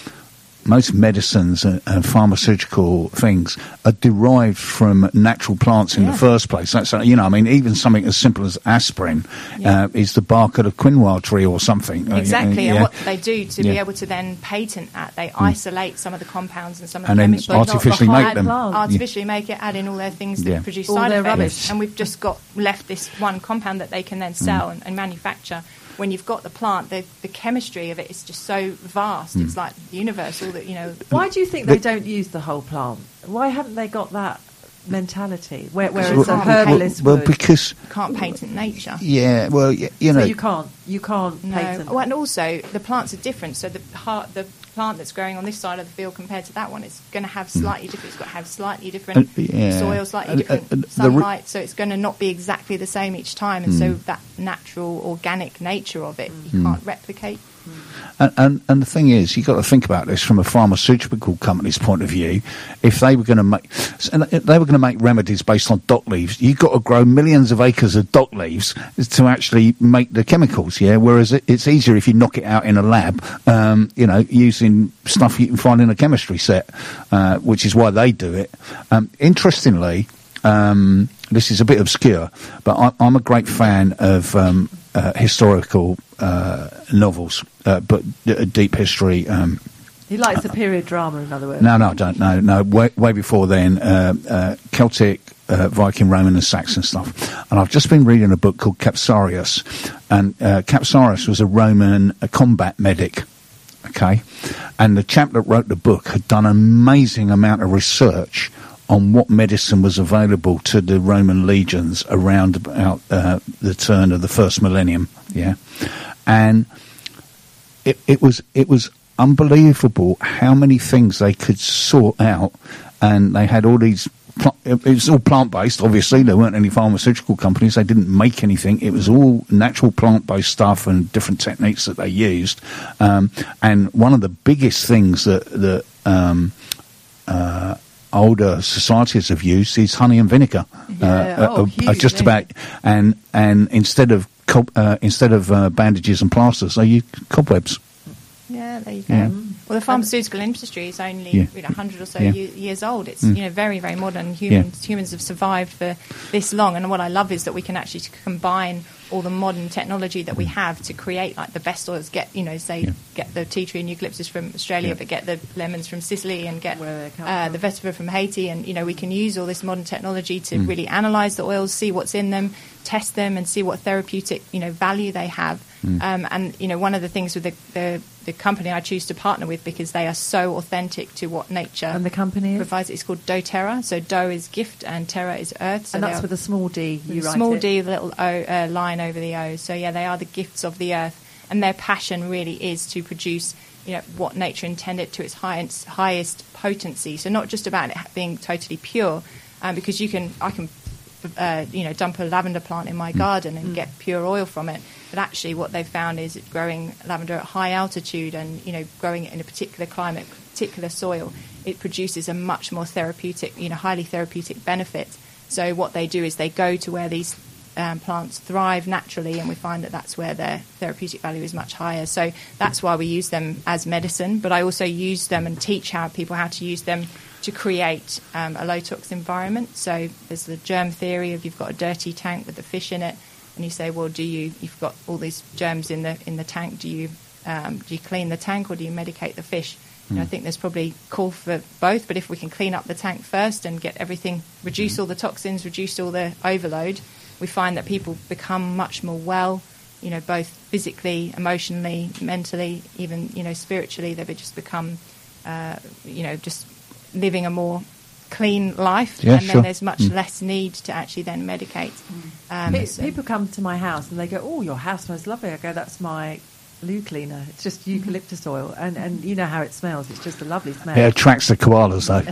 most medicines and, and pharmaceutical things are derived from natural plants in Yeah. the first place. That's, uh, you know, I mean, even something as simple as aspirin Yeah. uh, is the bark of a quinua tree or something. Uh, Exactly, yeah. and what they do to be Yeah. able to then patent that, they isolate some of the compounds and some of And the then chemistry. artificially not the make them. high plant. artificially make it, add in all their things that Yeah. produce All side their effects, rubbish. and we've just got left this one compound that they can then sell and, and manufacture. When you've got the plant, the, the chemistry of it is just so vast. It's like the universe, all that, you know. Why do you think they don't use the whole plant? Why haven't they got that mentality? Where, whereas Because a you can't herbalist well, would. because Can't patent nature. yeah, well, y- you know, so you can't. You can't No, patent. oh, and also the plants are different. So the heart, the plant that's growing on this side of the field compared to that one, it's going to have slightly different. It's got to have slightly different Uh, yeah. soil, slightly Uh, different uh, the re- sunlight. So it's going to not be exactly the same each time. And so that natural, organic nature of it, you can't replicate. And, and, and the thing is, you've got to think about this from a pharmaceutical company's point of view. If they were going to make, and if they were going to make remedies based on dock leaves, you've got to grow millions of acres of dock leaves to actually make the chemicals. Yeah, whereas it, it's easier if you knock it out in a lab, um, you know, using stuff you can find in a chemistry set, uh, which is why they do it. Um, interestingly. Um, this is a bit obscure, but I, I'm a great fan of um, uh, historical uh, novels, uh, but d- deep history. Um, he likes the period drama, in other words. no, no, I don't. No, no. Way, way before then, uh, uh, Celtic, uh, Viking, Roman, and Saxon stuff. And I've just been reading a book called Capsarius, and uh, Capsarius was a Roman a combat medic. Okay, and the chap that wrote the book had done an amazing amount of research on what medicine was available to the Roman legions around about uh, the turn of the first millennium, yeah, and it, it was it was unbelievable how many things they could sort out, and they had all these. It was all plant-based, obviously. There weren't any pharmaceutical companies. They didn't make anything. It was all natural plant-based stuff and different techniques that they used. Um, and one of the biggest things that, that um, uh, older societies have used is honey and vinegar. Yeah. Uh, Oh, uh, huge, uh, just yeah. about, and and instead of co- uh, instead of uh, bandages and plasters, they use cobwebs. Yeah, there you go. Yeah. Well, the pharmaceutical industry is only Yeah. you know, one hundred or so Yeah. ye- years old. It's Mm. you know very very modern. Humans humans have survived for this long, and what I love is that we can actually c- combine all the modern technology that we have to create like the best oils. Get you know say Yeah. get the tea tree and eucalyptus from Australia, Yeah. but get the lemons from Sicily and get Where they come uh, from. the vetiver from Haiti, and you know we can use all this modern technology to Mm. really analyze the oils, see what's in them, test them, and see what therapeutic you know value they have. Mm. Um, and you know one of the things with the, the the company I choose to partner with, because they are so authentic to what nature And the company is? provides. It's called doTERRA. So Do is gift and Terra is earth. So and they that's are- with a small d. You with a write small it. d, with a little o, uh, line over the O. So yeah, they are the gifts of the earth, and their passion really is to produce, you know, what nature intended to its highest highest potency. So not just about it being totally pure, um, because you can, I can, uh, you know, dump a lavender plant in my garden and get pure oil from it. But actually, what they've found is it growing lavender at high altitude and you know growing it in a particular climate, particular soil, it produces a much more therapeutic, you know, highly therapeutic benefit. So what they do is they go to where these um, plants thrive naturally, and we find that that's where their therapeutic value is much higher. So that's why we use them as medicine. But I also use them and teach how people how to use them to create um, a low tox environment. So there's the germ theory of you've got a dirty tank with a fish in it, and you say, well, do you you've got all these germs in the in the tank? Do you um, do you clean the tank or do you medicate the fish? You know, I think there's probably call for both, but if we can clean up the tank first and get everything, reduce all the toxins, reduce all the overload, we find that people become much more well, you know, both physically, emotionally, mentally, even, you know, spiritually. They just become, uh, you know, just living a more clean life, Yeah, and sure. then there's much Mm. less need to actually then medicate. Um, Pe- so- People come to my house and they go, "Oh, your house smells lovely." I go, "That's my loo cleaner. It's just eucalyptus oil, and and you know how it smells. It's just a lovely smell." It attracts the koalas, though.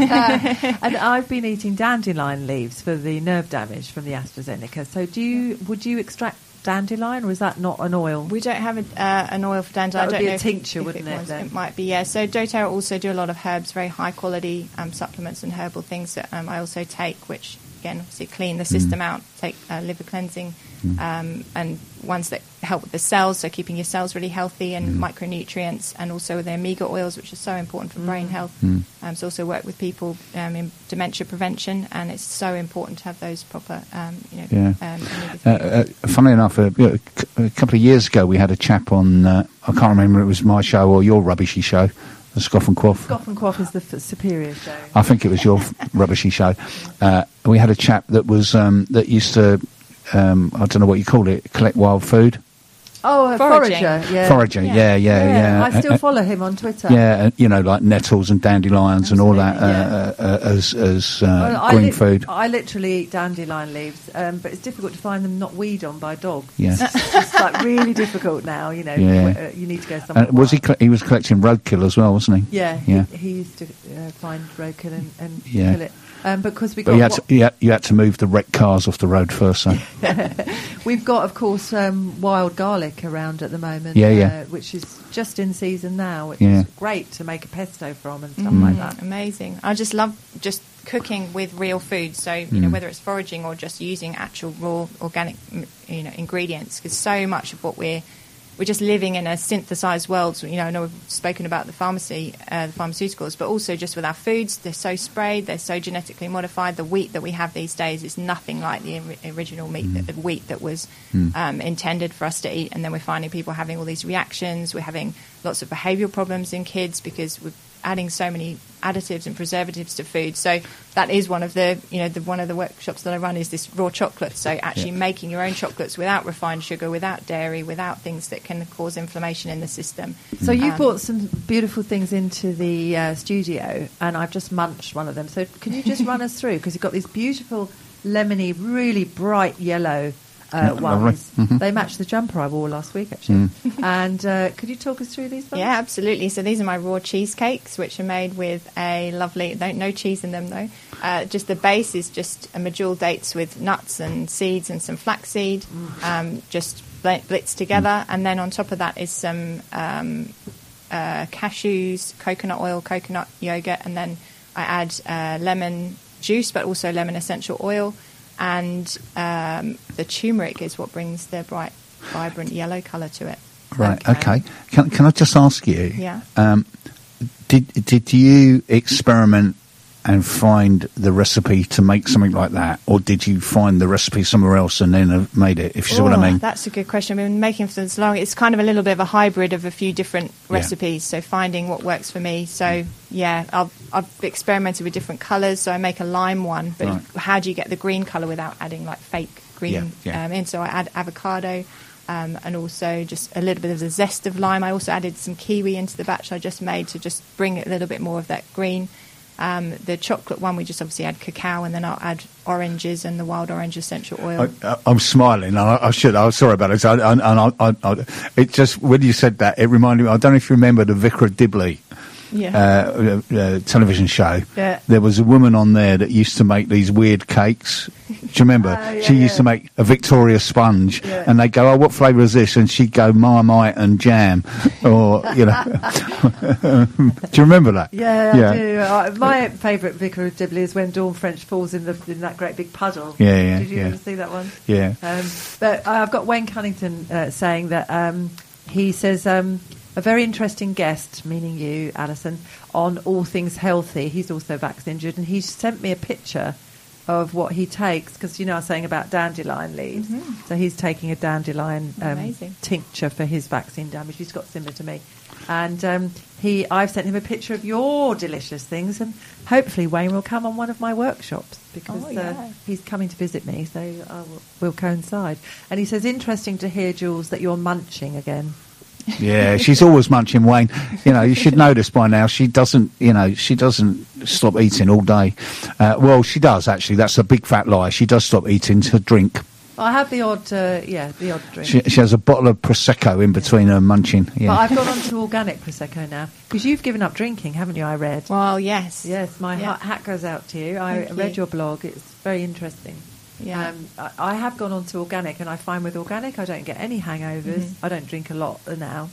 And I've been eating dandelion leaves for the nerve damage from the AstraZeneca. So, do you would you extract dandelion, or is that not an oil? We don't have a, uh, an oil for dandelion. That would I don't be a know if- tincture, if wouldn't it, was. then? It might be, yeah. So doTERRA also do a lot of herbs, very high quality um, supplements and herbal things that um, I also take, which again obviously clean the system out, take uh, liver cleansing, um, and ones that help with the cells, so keeping your cells really healthy, and micronutrients, and also the omega oils, which are so important for brain health. Um, so also work with people um, in dementia prevention, and it's so important to have those proper, um, you know, Yeah. um, omega Uh, uh, funnily enough, uh, you know, c- a couple of years ago, we had a chap on. Uh, I can't remember if it was my show or your rubbishy show, the Scoff and Quaff. Scoff and Quaff is the f- superior show. I think it was your f- rubbishy show. Uh, we had a chap that was um, that used to. Um, I don't know what you call it. Collect wild food. Oh, a Foraging. forager. Yeah. Foraging. Yeah, yeah, yeah. I still Uh, uh, follow him on Twitter. Yeah, uh, you know, like nettles and dandelions and all that uh, Absolutely, uh, uh, as as uh, Well, I green lit- food. I literally eat dandelion leaves, um, but it's difficult to find them not weed on by dogs. Yeah. It's just like really difficult now. You know, Yeah. where, uh, you need to go somewhere. Uh, was he? wild. Cl- he was collecting roadkill as well, wasn't he? Yeah, Yeah. He, he used to uh, find roadkill and, and Yeah. kill it. Um, because we But got you had, what- to, you, had, you had to move the wrecked cars off the road first, so. we've got, of course, um, wild garlic around at the moment. Yeah, yeah. Uh, which is just in season now, which Yeah. is great to make a pesto from and stuff Mm. like that. Amazing. I just love just cooking with real food. So, you Mm. know, whether it's foraging or just using actual raw organic, m- you know, ingredients, because so much of what we're we're just living in a synthesized world. So, you know, I know we've spoken about the pharmacy, uh, the pharmaceuticals, but also just with our foods, they're so sprayed, they're so genetically modified. The wheat that we have these days is nothing like the ori- original meat, Mm. that, the wheat that was um, intended for us to eat. And then we're finding people having all these reactions. We're having lots of behavioural problems in kids because we're adding so many additives and preservatives to food. So that is one of the, you know, the, one of the workshops that I run is this raw chocolate. So actually Yeah. making your own chocolates without refined sugar, without dairy, without things that can cause inflammation in the system. So you Um, brought some beautiful things into the uh, studio, and I've just munched one of them. So can you just run us through? Because you've got these beautiful, lemony, really bright yellow uh, Yeah, lovely. ones. Mhm. They match the jumper I wore last week, actually. And uh, could you talk us through these ones? Yeah, absolutely. So these are my raw cheesecakes, which are made with a lovely, no, no cheese in them though. Uh, just the base is just a medjool dates with nuts and seeds and some flaxseed, um, just bl- blitzed together. And then on top of that is some um, uh, cashews, coconut oil, coconut yogurt, and then I add uh, lemon juice, but also lemon essential oil. And um, the turmeric is what brings the bright, vibrant yellow colour to it. Right. Okay. Can can I just ask you? Yeah. Um, did did you experiment and find the recipe to make something like that, or did you find the recipe somewhere else and then have made it? If you see what I Oh, mean. That's a good question. I've been making for so long. It's kind of a little bit of a hybrid of a few different Yeah. recipes. So finding what works for me. So yeah, I've, I've experimented with different colours. So I make a lime one, but Right. how do you get the green colour without adding like fake green Yeah, yeah. Um, in? So I add avocado. Um, and also just a little bit of the zest of lime. I also added some kiwi into the batch I just made to just bring a little bit more of that green. Um, the chocolate one, we just obviously add cacao, and then I'll add oranges and the wild orange essential oil. I, I'm smiling. I, I should. I'm sorry about it. I, I, I, I, I, it just when you said that, it reminded me. I don't know if you remember the Vicar of Dibley yeah. uh, uh, uh, television show. Yeah. There was a woman on there that used to make these weird cakes. Do you remember? Oh, yeah, she used yeah. to make a Victoria sponge, Yeah. and they go, "Oh, what flavour is this?" And she'd go, "Marmite and jam," or you know. Do you remember that? Yeah, I do. Uh, my favourite Vicar of Dibley is when Dawn French falls in the in that great big puddle. Yeah, yeah, Did you yeah. ever see that one? Yeah. Um, but I've got Wayne Cunnington uh, saying that um, he says um, a very interesting guest, meaning you, Alison, on all things healthy. He's also vaccine injured, and he sent me a picture of what he takes, because you know I was saying about dandelion leaves. So he's taking a dandelion um, Amazing. tincture for his vaccine damage. He's got similar to me. And um, he, I've sent him a picture of your delicious things, and hopefully Wayne will come on one of my workshops, because Oh, yeah. uh, he's coming to visit me, so I will, we'll coincide. And he says, interesting to hear, Jules, that you're munching again. Yeah, she's always munching, Wayne. You know, you should know this by now. She doesn't, you know, she doesn't stop eating all day. Uh, well, she does, actually. That's a big fat lie. She does stop eating to drink. I have the odd, uh, yeah, the odd drink. She, she has a bottle of Prosecco in between her munching. But Yeah. I've gone on to organic Prosecco now, because you've given up drinking, haven't you, I read? Well, yes. Yes, my Yeah. hat, hat goes out to you. I Thank read you. your blog. It's very interesting. Yeah. Um, I, I have gone on to organic, and I find with organic I don't get any hangovers. I don't drink a lot now.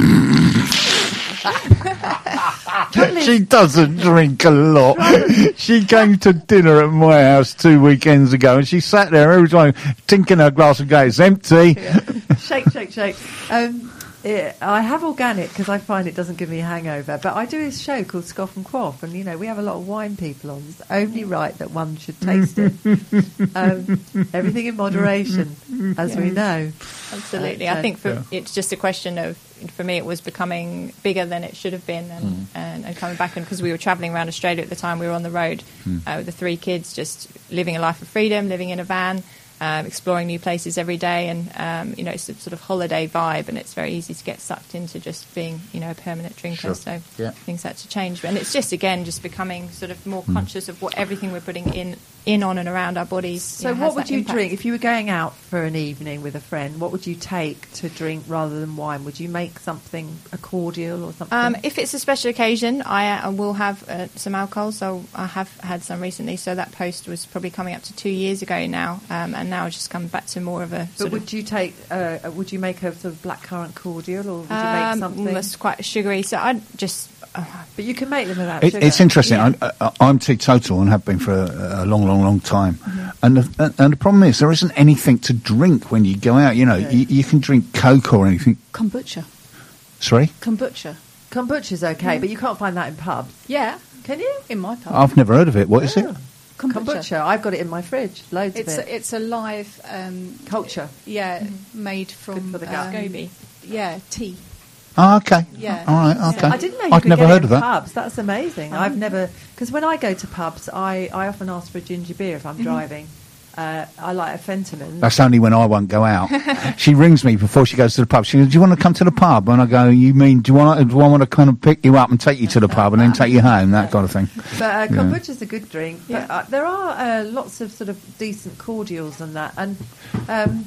She doesn't drink a lot. She came to dinner at my house two weekends ago, and she sat there every time, tinking her glass and going, "It's empty." Shake, shake, shake. Um, it, I have organic because I find it doesn't give me a hangover. But I do a show called Scoff and Quaff, and you know we have a lot of wine people on. It's only right that one should taste it. Um, everything in moderation, as we know. Absolutely. Uh, I think for, Yeah. it's just a question of, for me, it was becoming bigger than it should have been, and, and, and coming back. And because we were travelling around Australia at the time, we were on the road uh, with the three kids, just living a life of freedom, living in a van, um, exploring new places every day. And, um, you know, it's a sort of holiday vibe, and it's very easy to get sucked into just being, you know, a permanent drinker. Sure. So Yeah. things had to change. And it's just, again, just becoming sort of more conscious of what everything we're putting in, in on and around our bodies. So, you know, what has would that you impact. drink if you were going out for an evening with a friend? What would you take to drink rather than wine? Would you make something, a cordial or something? Um, if it's a special occasion, I uh, will have uh, some alcohol. So I have had some recently. So that post was probably coming up to two years ago now, um, and now I've just come back to more of a. but Sort would of, you take? Uh, would you make a sort of blackcurrant cordial, or would you make um, something? that's quite sugary. So I just. Uh, But you can make them without It, sugar. it's interesting. Yeah. I, I, I'm teetotal and have been for a, a long, long, long time. Mm-hmm. And, the, and the problem is there isn't anything to drink when you go out. You know, you, you can drink Coke or anything. Kombucha. Sorry? Kombucha. Kombucha's okay, but you can't find that in pubs. Yeah, Can you? in my pub. I've never heard of it. What is it? Kombucha. Kombucha. I've got it in my fridge. Loads It's of it. a, it's a live um, Culture. Yeah, made from for the gut. um, SCOBY. Yeah, tea. Oh, okay. Yeah. All right, okay. I didn't know you I'd could never get heard it of in that. pubs. That's amazing. I've never, because when I go to pubs, I, I often ask for a ginger beer if I'm Mm-hmm. driving. Uh, I like a Fentiman. That's only when I won't go out. She rings me before she goes to the pub. She goes, "Do you want to come to the pub?" And I go, "You mean, do you want, do I want to kind of pick you up and take you to the pub and then take you home?" That kind of thing. But uh, Yeah. kombucha's a good drink. But Yeah. uh, there are uh, lots of sort of decent cordials and that. And um,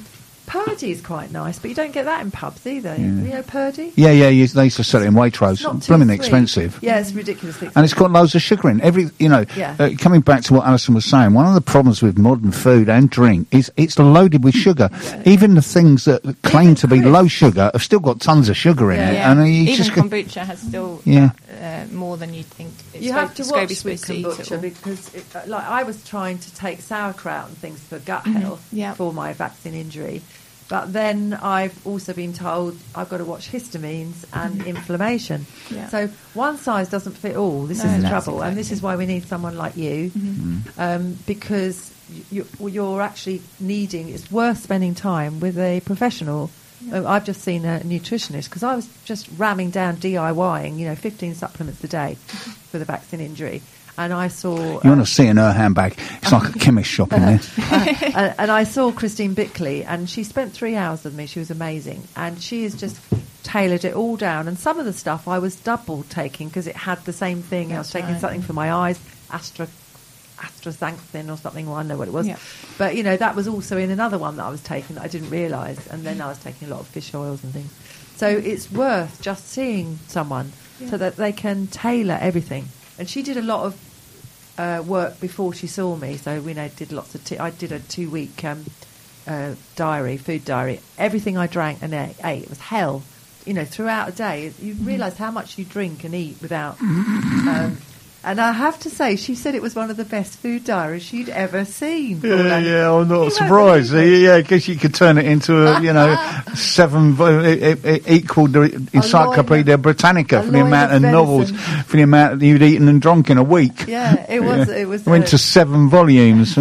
Purdy is quite nice, but you don't get that in pubs either. You know Purdy? Yeah, yeah, you, they used to sell it in Waitrose. It's not too Blooming sweet. expensive. Yeah, it's ridiculously expensive. And it's got loads of sugar in. Every, you know, Yeah. uh, coming back to what Alison was saying, one of the problems with modern food and drink is it's loaded with sugar. Even the things that claim to be crisps. low sugar have still got tons of sugar in Yeah. it. Yeah. And uh, you Even just go- kombucha has still Yeah. uh, more than you'd think. It's You have to scoby- watch scoby's with supposed to eat it kombucha all. because, it, uh, like, I was trying to take sauerkraut and things for gut Mhm. health Yeah. for my vaccine injury, but then I've also been told I've got to watch histamines and inflammation. Yeah. So one size doesn't fit all. This No, is the that's trouble, and this exactly. is why we need someone like you, Mm-hmm. um, because you, you're actually needing. It's worth spending time with a professional. Uh, I've just seen a nutritionist because I was just ramming down DIYing, you know, fifteen supplements a day for the vaccine injury, and I saw. you want uh, to see in her handbag. It's like a chemist shop in there. and, and I saw Christine Bickley, and she spent three hours with me. She was amazing, and she has just tailored it all down. And some of the stuff I was double taking because it had the same thing. I was That's taking right. something for my eyes, Astra, astaxanthin or something. Well, I know what it was, Yeah. but you know that was also in another one that I was taking that I didn't realise. And then I was taking a lot of fish oils and things. So it's worth just seeing someone so that they can tailor everything. And she did a lot of uh, work before she saw me. So we know did lots of. T- I did a two week um, uh, diary, food diary. Everything I drank and ate, ate it was hell. You know, throughout a day, you realise how much you drink and eat without. Um, and I have to say, she said it was one of the best food diaries she'd ever seen. Yeah, Paula. yeah, I'm You not won't surprised. believe it. Yeah, I guess you could turn it into a, you know, seven vo- e- e- equal the Encyclopedia Britannica a for the loin amount of of novels, venison. for the amount that you'd eaten and drunk in a week. Yeah, it was. It was. Went uh, to seven volumes.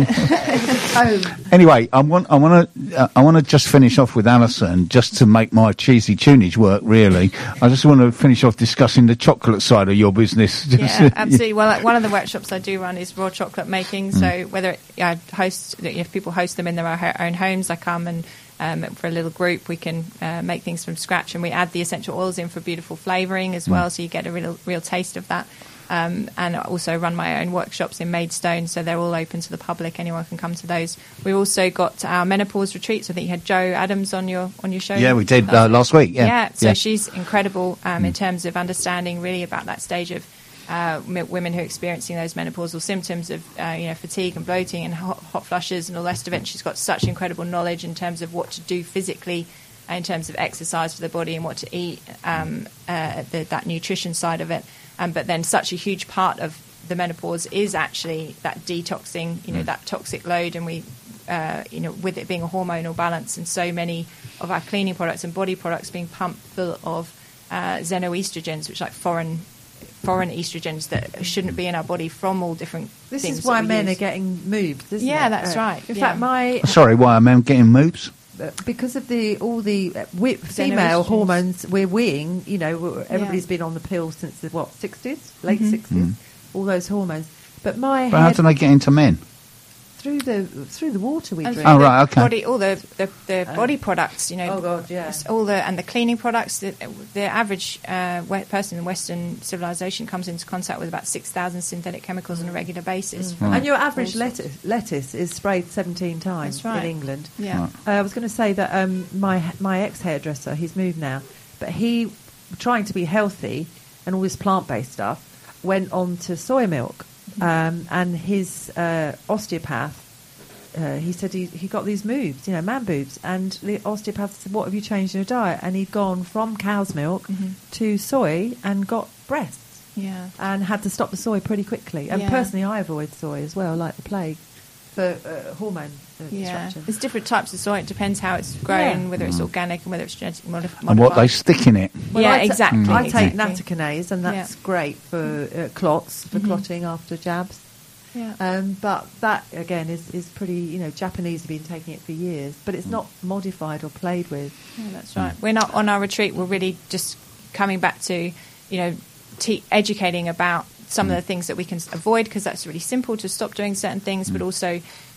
home. Anyway, I want, I want to, uh, I want to just finish off with Alison, just to make my cheesy tunage work. Really, I just want to finish off discussing the chocolate side of your business. Just- Yeah, absolutely. Well, like, one of the workshops I do run is raw chocolate making. So Mm. whether it, I host, if people host them in their ho- own homes, I come and um, for a little group, we can uh, make things from scratch, and we add the essential oils in for beautiful flavouring as well, so you get a real, real taste of that. Um, and I also run my own workshops in Maidstone, so they're all open to the public. Anyone can come to those. We also got our menopause retreats. I think you had Jo Adams on your on your show. Yeah, we did uh, last week. Yeah, Yeah, so Yeah. she's incredible um, in terms of understanding really about that stage of uh, m- women who are experiencing those menopausal symptoms of uh, you know fatigue and bloating and hot, hot flushes and all the rest of it. And she's got such incredible knowledge in terms of what to do physically, uh, in terms of exercise for the body and what to eat, um, uh, the, that nutrition side of it. Um, but then such a huge part of the menopause is actually that detoxing, you know, that toxic load, and we. Uh, you know, with it being a hormonal balance, and so many of our cleaning products and body products being pumped full of uh, xenoestrogens, which are like foreign foreign estrogens that shouldn't be in our body from all different This things is why that we men use. are getting moved, isn't Yeah, it? that's right, In yeah. fact, my Sorry, why am I getting moves? uh, because of the all the uh, wi- female Xenoestrogens. hormones we're weeing, you know, we're- everybody's Yeah. been on the pill since the what sixties, late Mhm. 60s, all those hormones. But my But how head do they get into men? through the through the water we And drink. Oh, the right, okay. Body, all the the, the body products, you know. Oh, God, yeah. it's all the and the cleaning products. The, the average uh, we- person in Western civilization comes into contact with about six thousand synthetic chemicals on a regular basis. from And your all average sorts. lettuce, lettuce is sprayed seventeen times That's right. in England. Yeah. Uh, I was going to say that um, my my ex hairdresser, he's moved now, but he, trying to be healthy and all this plant based stuff, went on to soy milk, um, and his uh, osteopath. Uh, he said he, he got these moves, you know, man boobs, and the osteopath said, "What have you changed in your diet?" And he'd gone from cow's milk Mhm. to soy and got breasts, Yeah. and had to stop the soy pretty quickly. And Yeah. personally, I avoid soy as well, like the plague, for uh, hormone uh, Yeah, disruption. there's different types of soy. It depends how it's grown, Yeah. whether it's organic and whether it's genetically modif- modified. And what they stick in it? Well, yeah, I ta- exactly. I take exactly. nattokinase, and that's Yeah. great for uh, clots, for Mhm. clotting after jabs. Yeah. Um, but that again is, is pretty. You know, Japanese have been taking it for years, but it's not modified or played with. Yeah, that's right. We're not on our retreat. We're really just coming back to, you know, te- educating about some of the things that we can s- avoid, because that's really simple to stop doing certain things, but also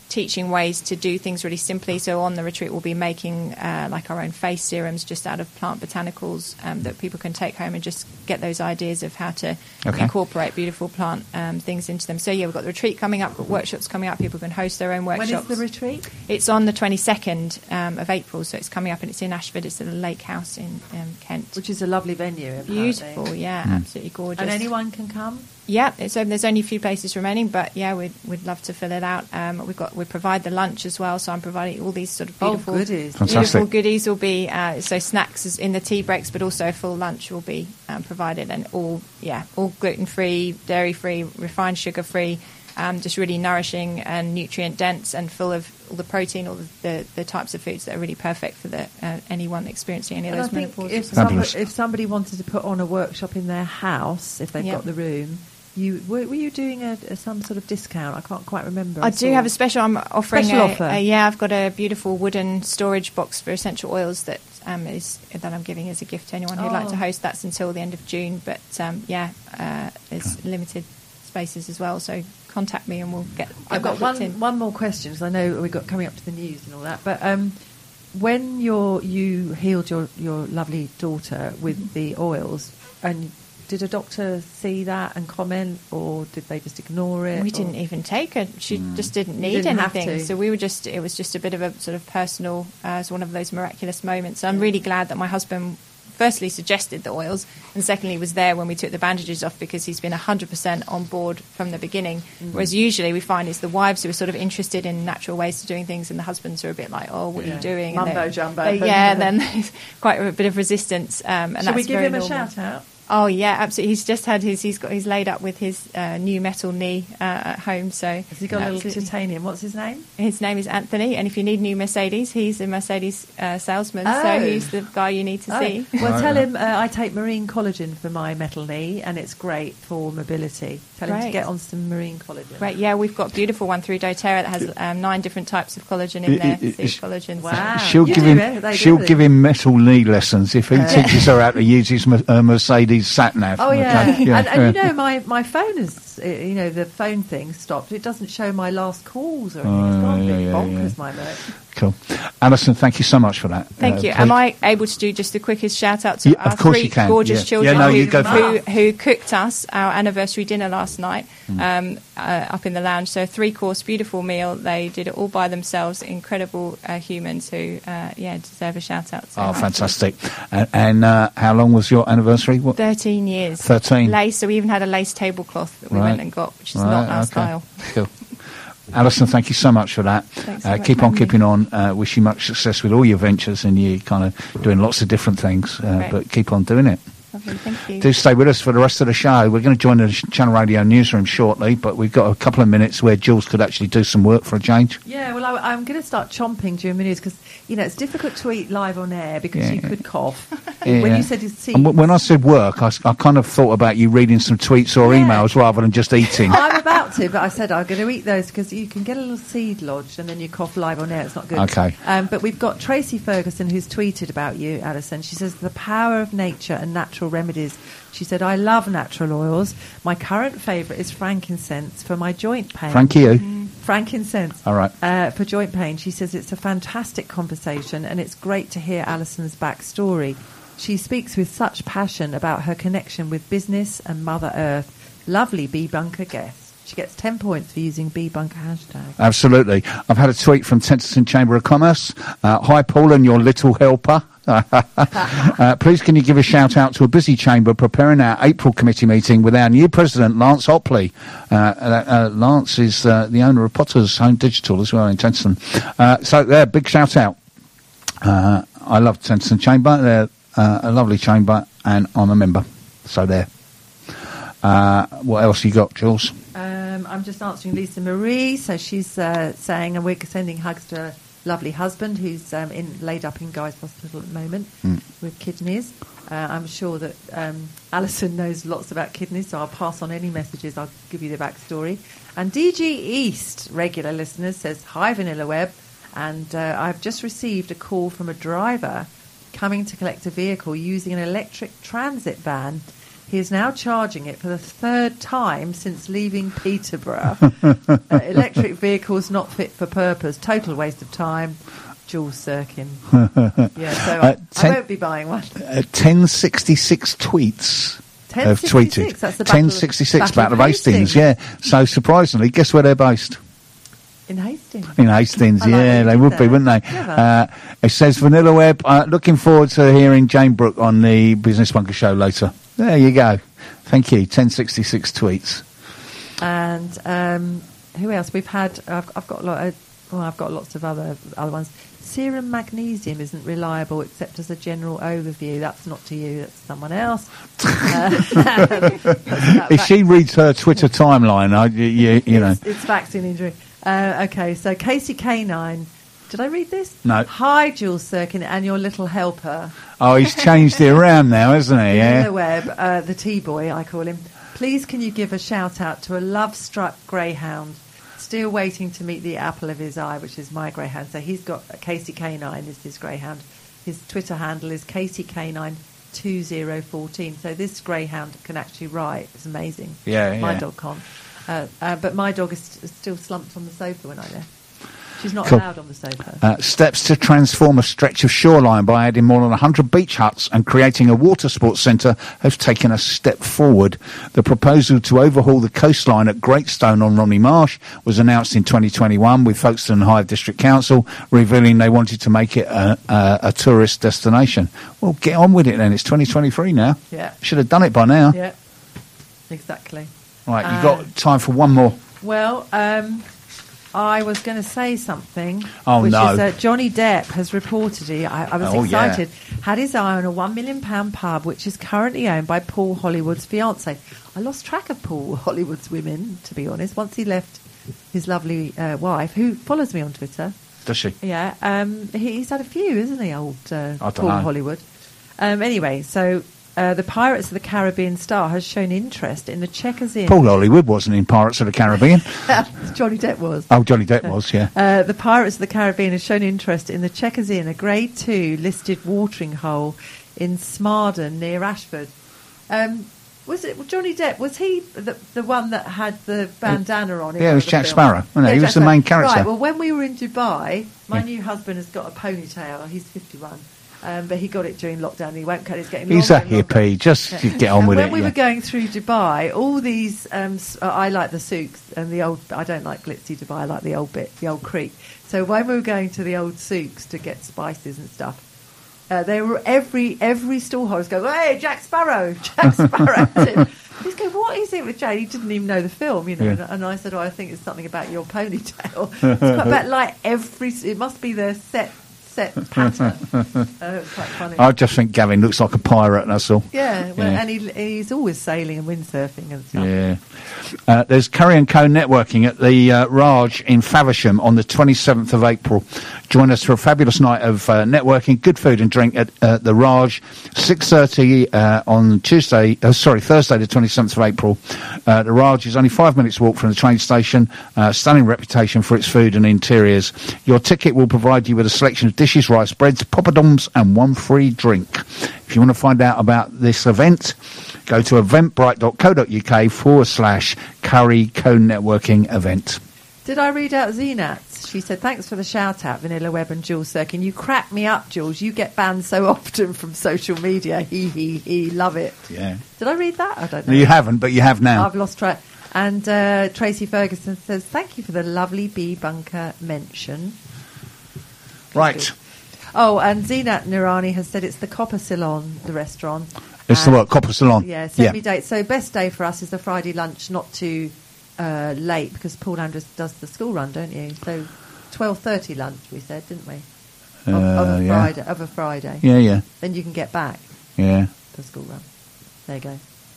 teaching ways to do things really simply. So on the retreat, we'll be making uh, like our own face serums just out of plant botanicals um, that people can take home and just get those ideas of how to Okay. incorporate beautiful plant um, things into them. So yeah, we've got the retreat coming up, we've got workshops coming up. People can host their own When workshops. is the retreat? It's on the twenty-second um, of April, so it's coming up, and it's in Ashford. It's at the Lake House in um, Kent. Which is a lovely venue. apparently. Beautiful, yeah, absolutely gorgeous. And anyone can come? Yeah, it's, um, there's only a few places remaining, but yeah, we'd, we'd love to fill it out. Um, we've got we provide the lunch as well, so I'm providing all these sort of Oh, beautiful, goodies. beautiful Fantastic. goodies will be uh, so snacks is in the tea breaks, but also a full lunch will be um, provided, and all yeah, all gluten free, dairy free, refined sugar free. Um, just really nourishing and nutrient dense and full of all the protein, all the, the, the types of foods that are really perfect for the, uh, anyone experiencing any of And I those think menopause. if Fabulous. somebody, if somebody wanted to put on a workshop in their house, if they've Yeah. got the room, you were, were you doing a, a, some sort of discount? I can't quite remember. I do saw- have a special. I'm offering Special a, offer. a- yeah, I've got a beautiful wooden storage box for essential oils that um, is that I'm giving as a gift to anyone who'd like Oh. to host. That's until the end of June, but um, yeah, uh, there's limited spaces as well. So contact me and we'll get. get I've got that booked one in. one more question because I know we've got coming up to the news and all that. But um, when you're, you healed your, your lovely daughter with the oils, and did a doctor see that and comment, or did they just ignore it? We or- didn't even take her. She just didn't You need didn't have anything. to. So we were just. It was just a bit of a sort of personal. Uh, it's one of those miraculous moments. So I'm really glad that my husband. Firstly, suggested the oils, and secondly, was there when we took the bandages off because he's been one hundred percent on board from the beginning. Whereas usually we find it's the wives who are sort of interested in natural ways to doing things, and the husbands are a bit like, "Oh, what are Yeah. you doing?" And Mumbo they- jumbo. they- yeah, then there's quite a bit of resistance. Um, and Shall that's we give very him a normal. shout out? Oh yeah, absolutely. He's just had his. He's got. He's laid up with his uh, new metal knee uh, at home. So Has he got a little absolutely. titanium? What's his name? His name is Anthony, and if you need new Mercedes, he's a Mercedes uh, salesman, Oh. so he's the guy you need to Oh. see. Well, Right, tell right. him uh, I take marine collagen for my metal knee, and it's great for mobility. Tell him to Great. get on some marine collagen. Right, yeah, we've got a beautiful one through doTERRA that has um, nine different types of collagen in It- there. it- sea it's- collagen. so- Wow. She'll You give do him. it, they do She'll it. give him metal knee lessons if he teaches her how to use his Mer- uh, Mercedes sat nav. Oh yeah, Okay, yeah, and, and you yeah. know my, my phone is uh, you know the phone thing stopped. It doesn't show my last calls or anything. Oh, It's gone a yeah, bit yeah, bonkers, yeah. my mood. Cool. Alison, thank you so much for that. Thank Uh, you. please- Am I able to do just the quickest shout out to Yeah, our of course three you can, gorgeous yeah. children Yeah, no, who, you go for who, it. who cooked us our anniversary dinner last night Mm. um, uh, up in the lounge? So a three course beautiful meal. They did it all by themselves. Incredible uh, humans who uh, yeah deserve a shout out. So Oh, thank you. fantastic. And, and uh, how long was your anniversary? What? Thirteen years. thirteen. Lace. So we even had a lace tablecloth that we Right. went and got, which is Right, not our okay. style. Cool. Alison, thank you so much for that. Thanks so Uh, much keep for on having me. keeping on. Uh, wish you much success with all your ventures, and you kind of doing lots of different things. Uh, Great. but keep on doing it. Lovely, thank you. Do stay with us for the rest of the show. We're going to join the Sh- Channel Radio newsroom shortly, but we've got a couple of minutes where Jules could actually do some work for a change. Yeah, well, I, I'm going to start chomping during the news because you know it's difficult to eat live on air because Yeah. you could cough. Yeah. When you said his teeth, And w- when I said work, I, s- I kind of thought about you reading some tweets or Yeah. emails rather than just eating. I'm about to, but I said I'm going to eat those because you can get a little seed lodged and then you cough live on air. It's not good. Okay. Um, but we've got Tracy Ferguson who's tweeted about you, Alison. She says, the power of nature and natural remedies. She said, I love natural oils. My current favourite is frankincense for my joint pain. Frankie, you? Frankincense. All right. Uh, for joint pain. She says it's a fantastic conversation and it's great to hear Alison's backstory. She speaks with such passion about her connection with business and Mother Earth. Lovely Bee Bunker guest. She gets ten points for using Bee Bunker hashtag. Absolutely. I've had a tweet from Tenterton Chamber of Commerce. Uh, Hi, Paul and your little helper. uh, please can you give a shout out to a busy chamber preparing our April committee meeting with our new president, Lance Hopley. Uh, uh, uh, Lance is uh, the owner of Potter's Home Digital as well in Tenterton. Uh, so there, big shout out. Uh, I love Tenterton Chamber. They're uh, a lovely chamber and I'm a member. So there. Uh, what else you got, Jules? Um, I'm just answering Lisa Marie. So she's uh, saying, and we're sending hugs to her lovely husband who's um, in laid up in Guy's Hospital at the moment Mm. with kidneys. Uh, I'm sure that um, Alison knows lots about kidneys, so I'll pass on any messages. I'll give you the backstory. And D G East, regular listeners, says, hi, Vanilla Web. And uh, I've just received a call from a driver coming to collect a vehicle using an electric transit van. He is now charging it for the third time since leaving Peterborough. uh, electric vehicles not fit for purpose. Total waste of time. Jules Sirkin. Yeah, so I, Uh, ten- I won't be buying one. Uh, ten sixty-six tweets have tweeted. That's the Battle of- ten sixty-six Battle Battle of of Hastings. Hastings. Yeah. So surprisingly, guess where they're based? In Hastings. In Hastings, I like yeah, what you they did would be, there. wouldn't they? Clever. Uh, it says Vanilla Web. Uh, looking forward to hearing Jane Brooke on the Business Bunker show later. There you go. Thank you. ten sixty-six tweets. And um, who else? We've had. I've, I've got a lot. Of, well, I've got lots of other other ones. Serum magnesium isn't reliable except as a general overview. That's not to you. That's someone else. Uh, that's about If vac- she reads her Twitter timeline, I, you, you, you know. it's, it's vaccine injury. Uh, okay, so Casey Canine. Did I read this? No. Hi, Jules Sirkin and your little helper. Oh, he's changed it around now, hasn't he? Yeah. Yeah. Web, uh, the T-boy, I call him. Please can you give a shout-out to a love-struck greyhound still waiting to meet the apple of his eye, which is my greyhound. So he's got uh, Casey Canine is his greyhound. His Twitter handle is Casey Canine two zero one four. So this greyhound can actually write. It's amazing. Yeah, My yeah. dog can't. Uh, uh, but my dog is st- still slumped on the sofa when I left. She's not Cool. allowed on the sofa. Uh, steps to transform a stretch of shoreline by adding more than one hundred beach huts and creating a water sports centre have taken a step forward. The proposal to overhaul the coastline at Greatstone on Romney Marsh was announced in twenty twenty-one, with Folkestone and Hythe District Council revealing they wanted to make it a, a, a tourist destination. Well, get on with it then. It's twenty twenty-three now. Yeah. Should have done it by now. Yeah, exactly. Right, you've Uh, got time for one more. Well, um, I was going to say something. Oh, which no. is that Johnny Depp has reportedly, I, I was Oh, yeah. excited, had his eye on a one million pound pub which is currently owned by Paul Hollywood's fiancée. I lost track of Paul Hollywood's women, to be honest, once he left his lovely uh, wife, who follows me on Twitter. Does she? Yeah, um, he, he's had a few, isn't he, old uh, I don't Paul know. Hollywood? Um, anyway, so uh, the Pirates of the Caribbean star has shown interest in the Checkers Inn. Paul Hollywood wasn't in Pirates of the Caribbean. Johnny Depp was. Oh, Johnny Depp was, yeah. Uh, the Pirates of the Caribbean has shown interest in the Checkers Inn, a Grade Two listed watering hole in Smarden near Ashford. Um, was it Johnny Depp? Was he the, the one that had the bandana on? in Yeah, it one was of the Jack films? Sparrow, wasn't he? He Jack was the main Sparrow. character. Right. Well, when we were in Dubai, my Yeah. new husband has got a ponytail. He's fifty-one. Um, but he got it during lockdown. And he won't cut. It's getting He's a longer and longer. hippie. Just Yeah. get on And with when it. we yeah. were going through Dubai, all these, um, s- uh, I like the souks and the old, I don't like glitzy Dubai, I like the old bit, the old creek. So when we were going to the old souks to get spices and stuff, uh, they were, every every stallholder was going, hey, Jack Sparrow, Jack Sparrow. He's going, what is it with Jane? He didn't even know the film, you know. Yeah. And, and I said, oh, I think it's something about your ponytail. It's quite about like every, it must be the set, set pattern. Uh, it's quite funny. I just think Gavin looks like a pirate, that's all. Yeah, well, Yeah. and he, he's always sailing and windsurfing and stuff. Yeah. Uh, there's Curry and Co networking at the uh, Raj in Faversham on the twenty-seventh of April. Join us for a fabulous night of uh, networking, good food and drink at uh, the Raj, six thirty uh, on Tuesday, uh, sorry, Thursday the twenty-seventh of April. Uh, the Raj is only five minutes walk from the train station, uh, stunning reputation for its food and interiors. Your ticket will provide you with a selection of dishes, rice, breads, poppadoms and one free drink. If you want to find out about this event, go to eventbrite.co.uk forward slash Curry Co-networking event. Did I read out Zenats? She said, thanks for the shout out, Vanilla Web and Jules Sirkin. You crack me up, Jules. You get banned so often from social media. He, he, he. Love it. Yeah. Did I read that? I don't know. You haven't, but you have now. I've lost track. And uh, Tracy Ferguson says, thank you for the lovely bee bunker mention. Right. Oh, and Zenat Nirani has said it's the Copper Salon, the restaurant. It's the And- what? Copper Salon. Yeah, send Yeah. me dates. So best day for us is the Friday lunch, not too uh, late, because Paul Andrews does the school run, don't you? So twelve thirty lunch, we said, didn't we? Of, of Uh, a yeah. Friday. Of a Friday. Yeah, yeah, Then you can get back yeah. for school run. There you go.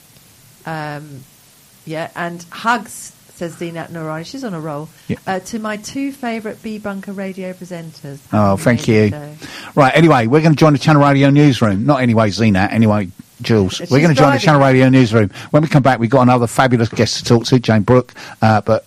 Um, yeah, and hugs, says Zenat Noorani. She's on a roll. Yeah. Uh, to my two favourite Bee Bunker radio presenters. Oh, thank you. Show. Right, anyway, we're going to join the Channel Radio newsroom. Not anyway, Zena, anyway, Jules. She's We're going to join the driving. Channel Radio newsroom. When we come back, we've got another fabulous guest to talk to, Jane Brooke. Uh, but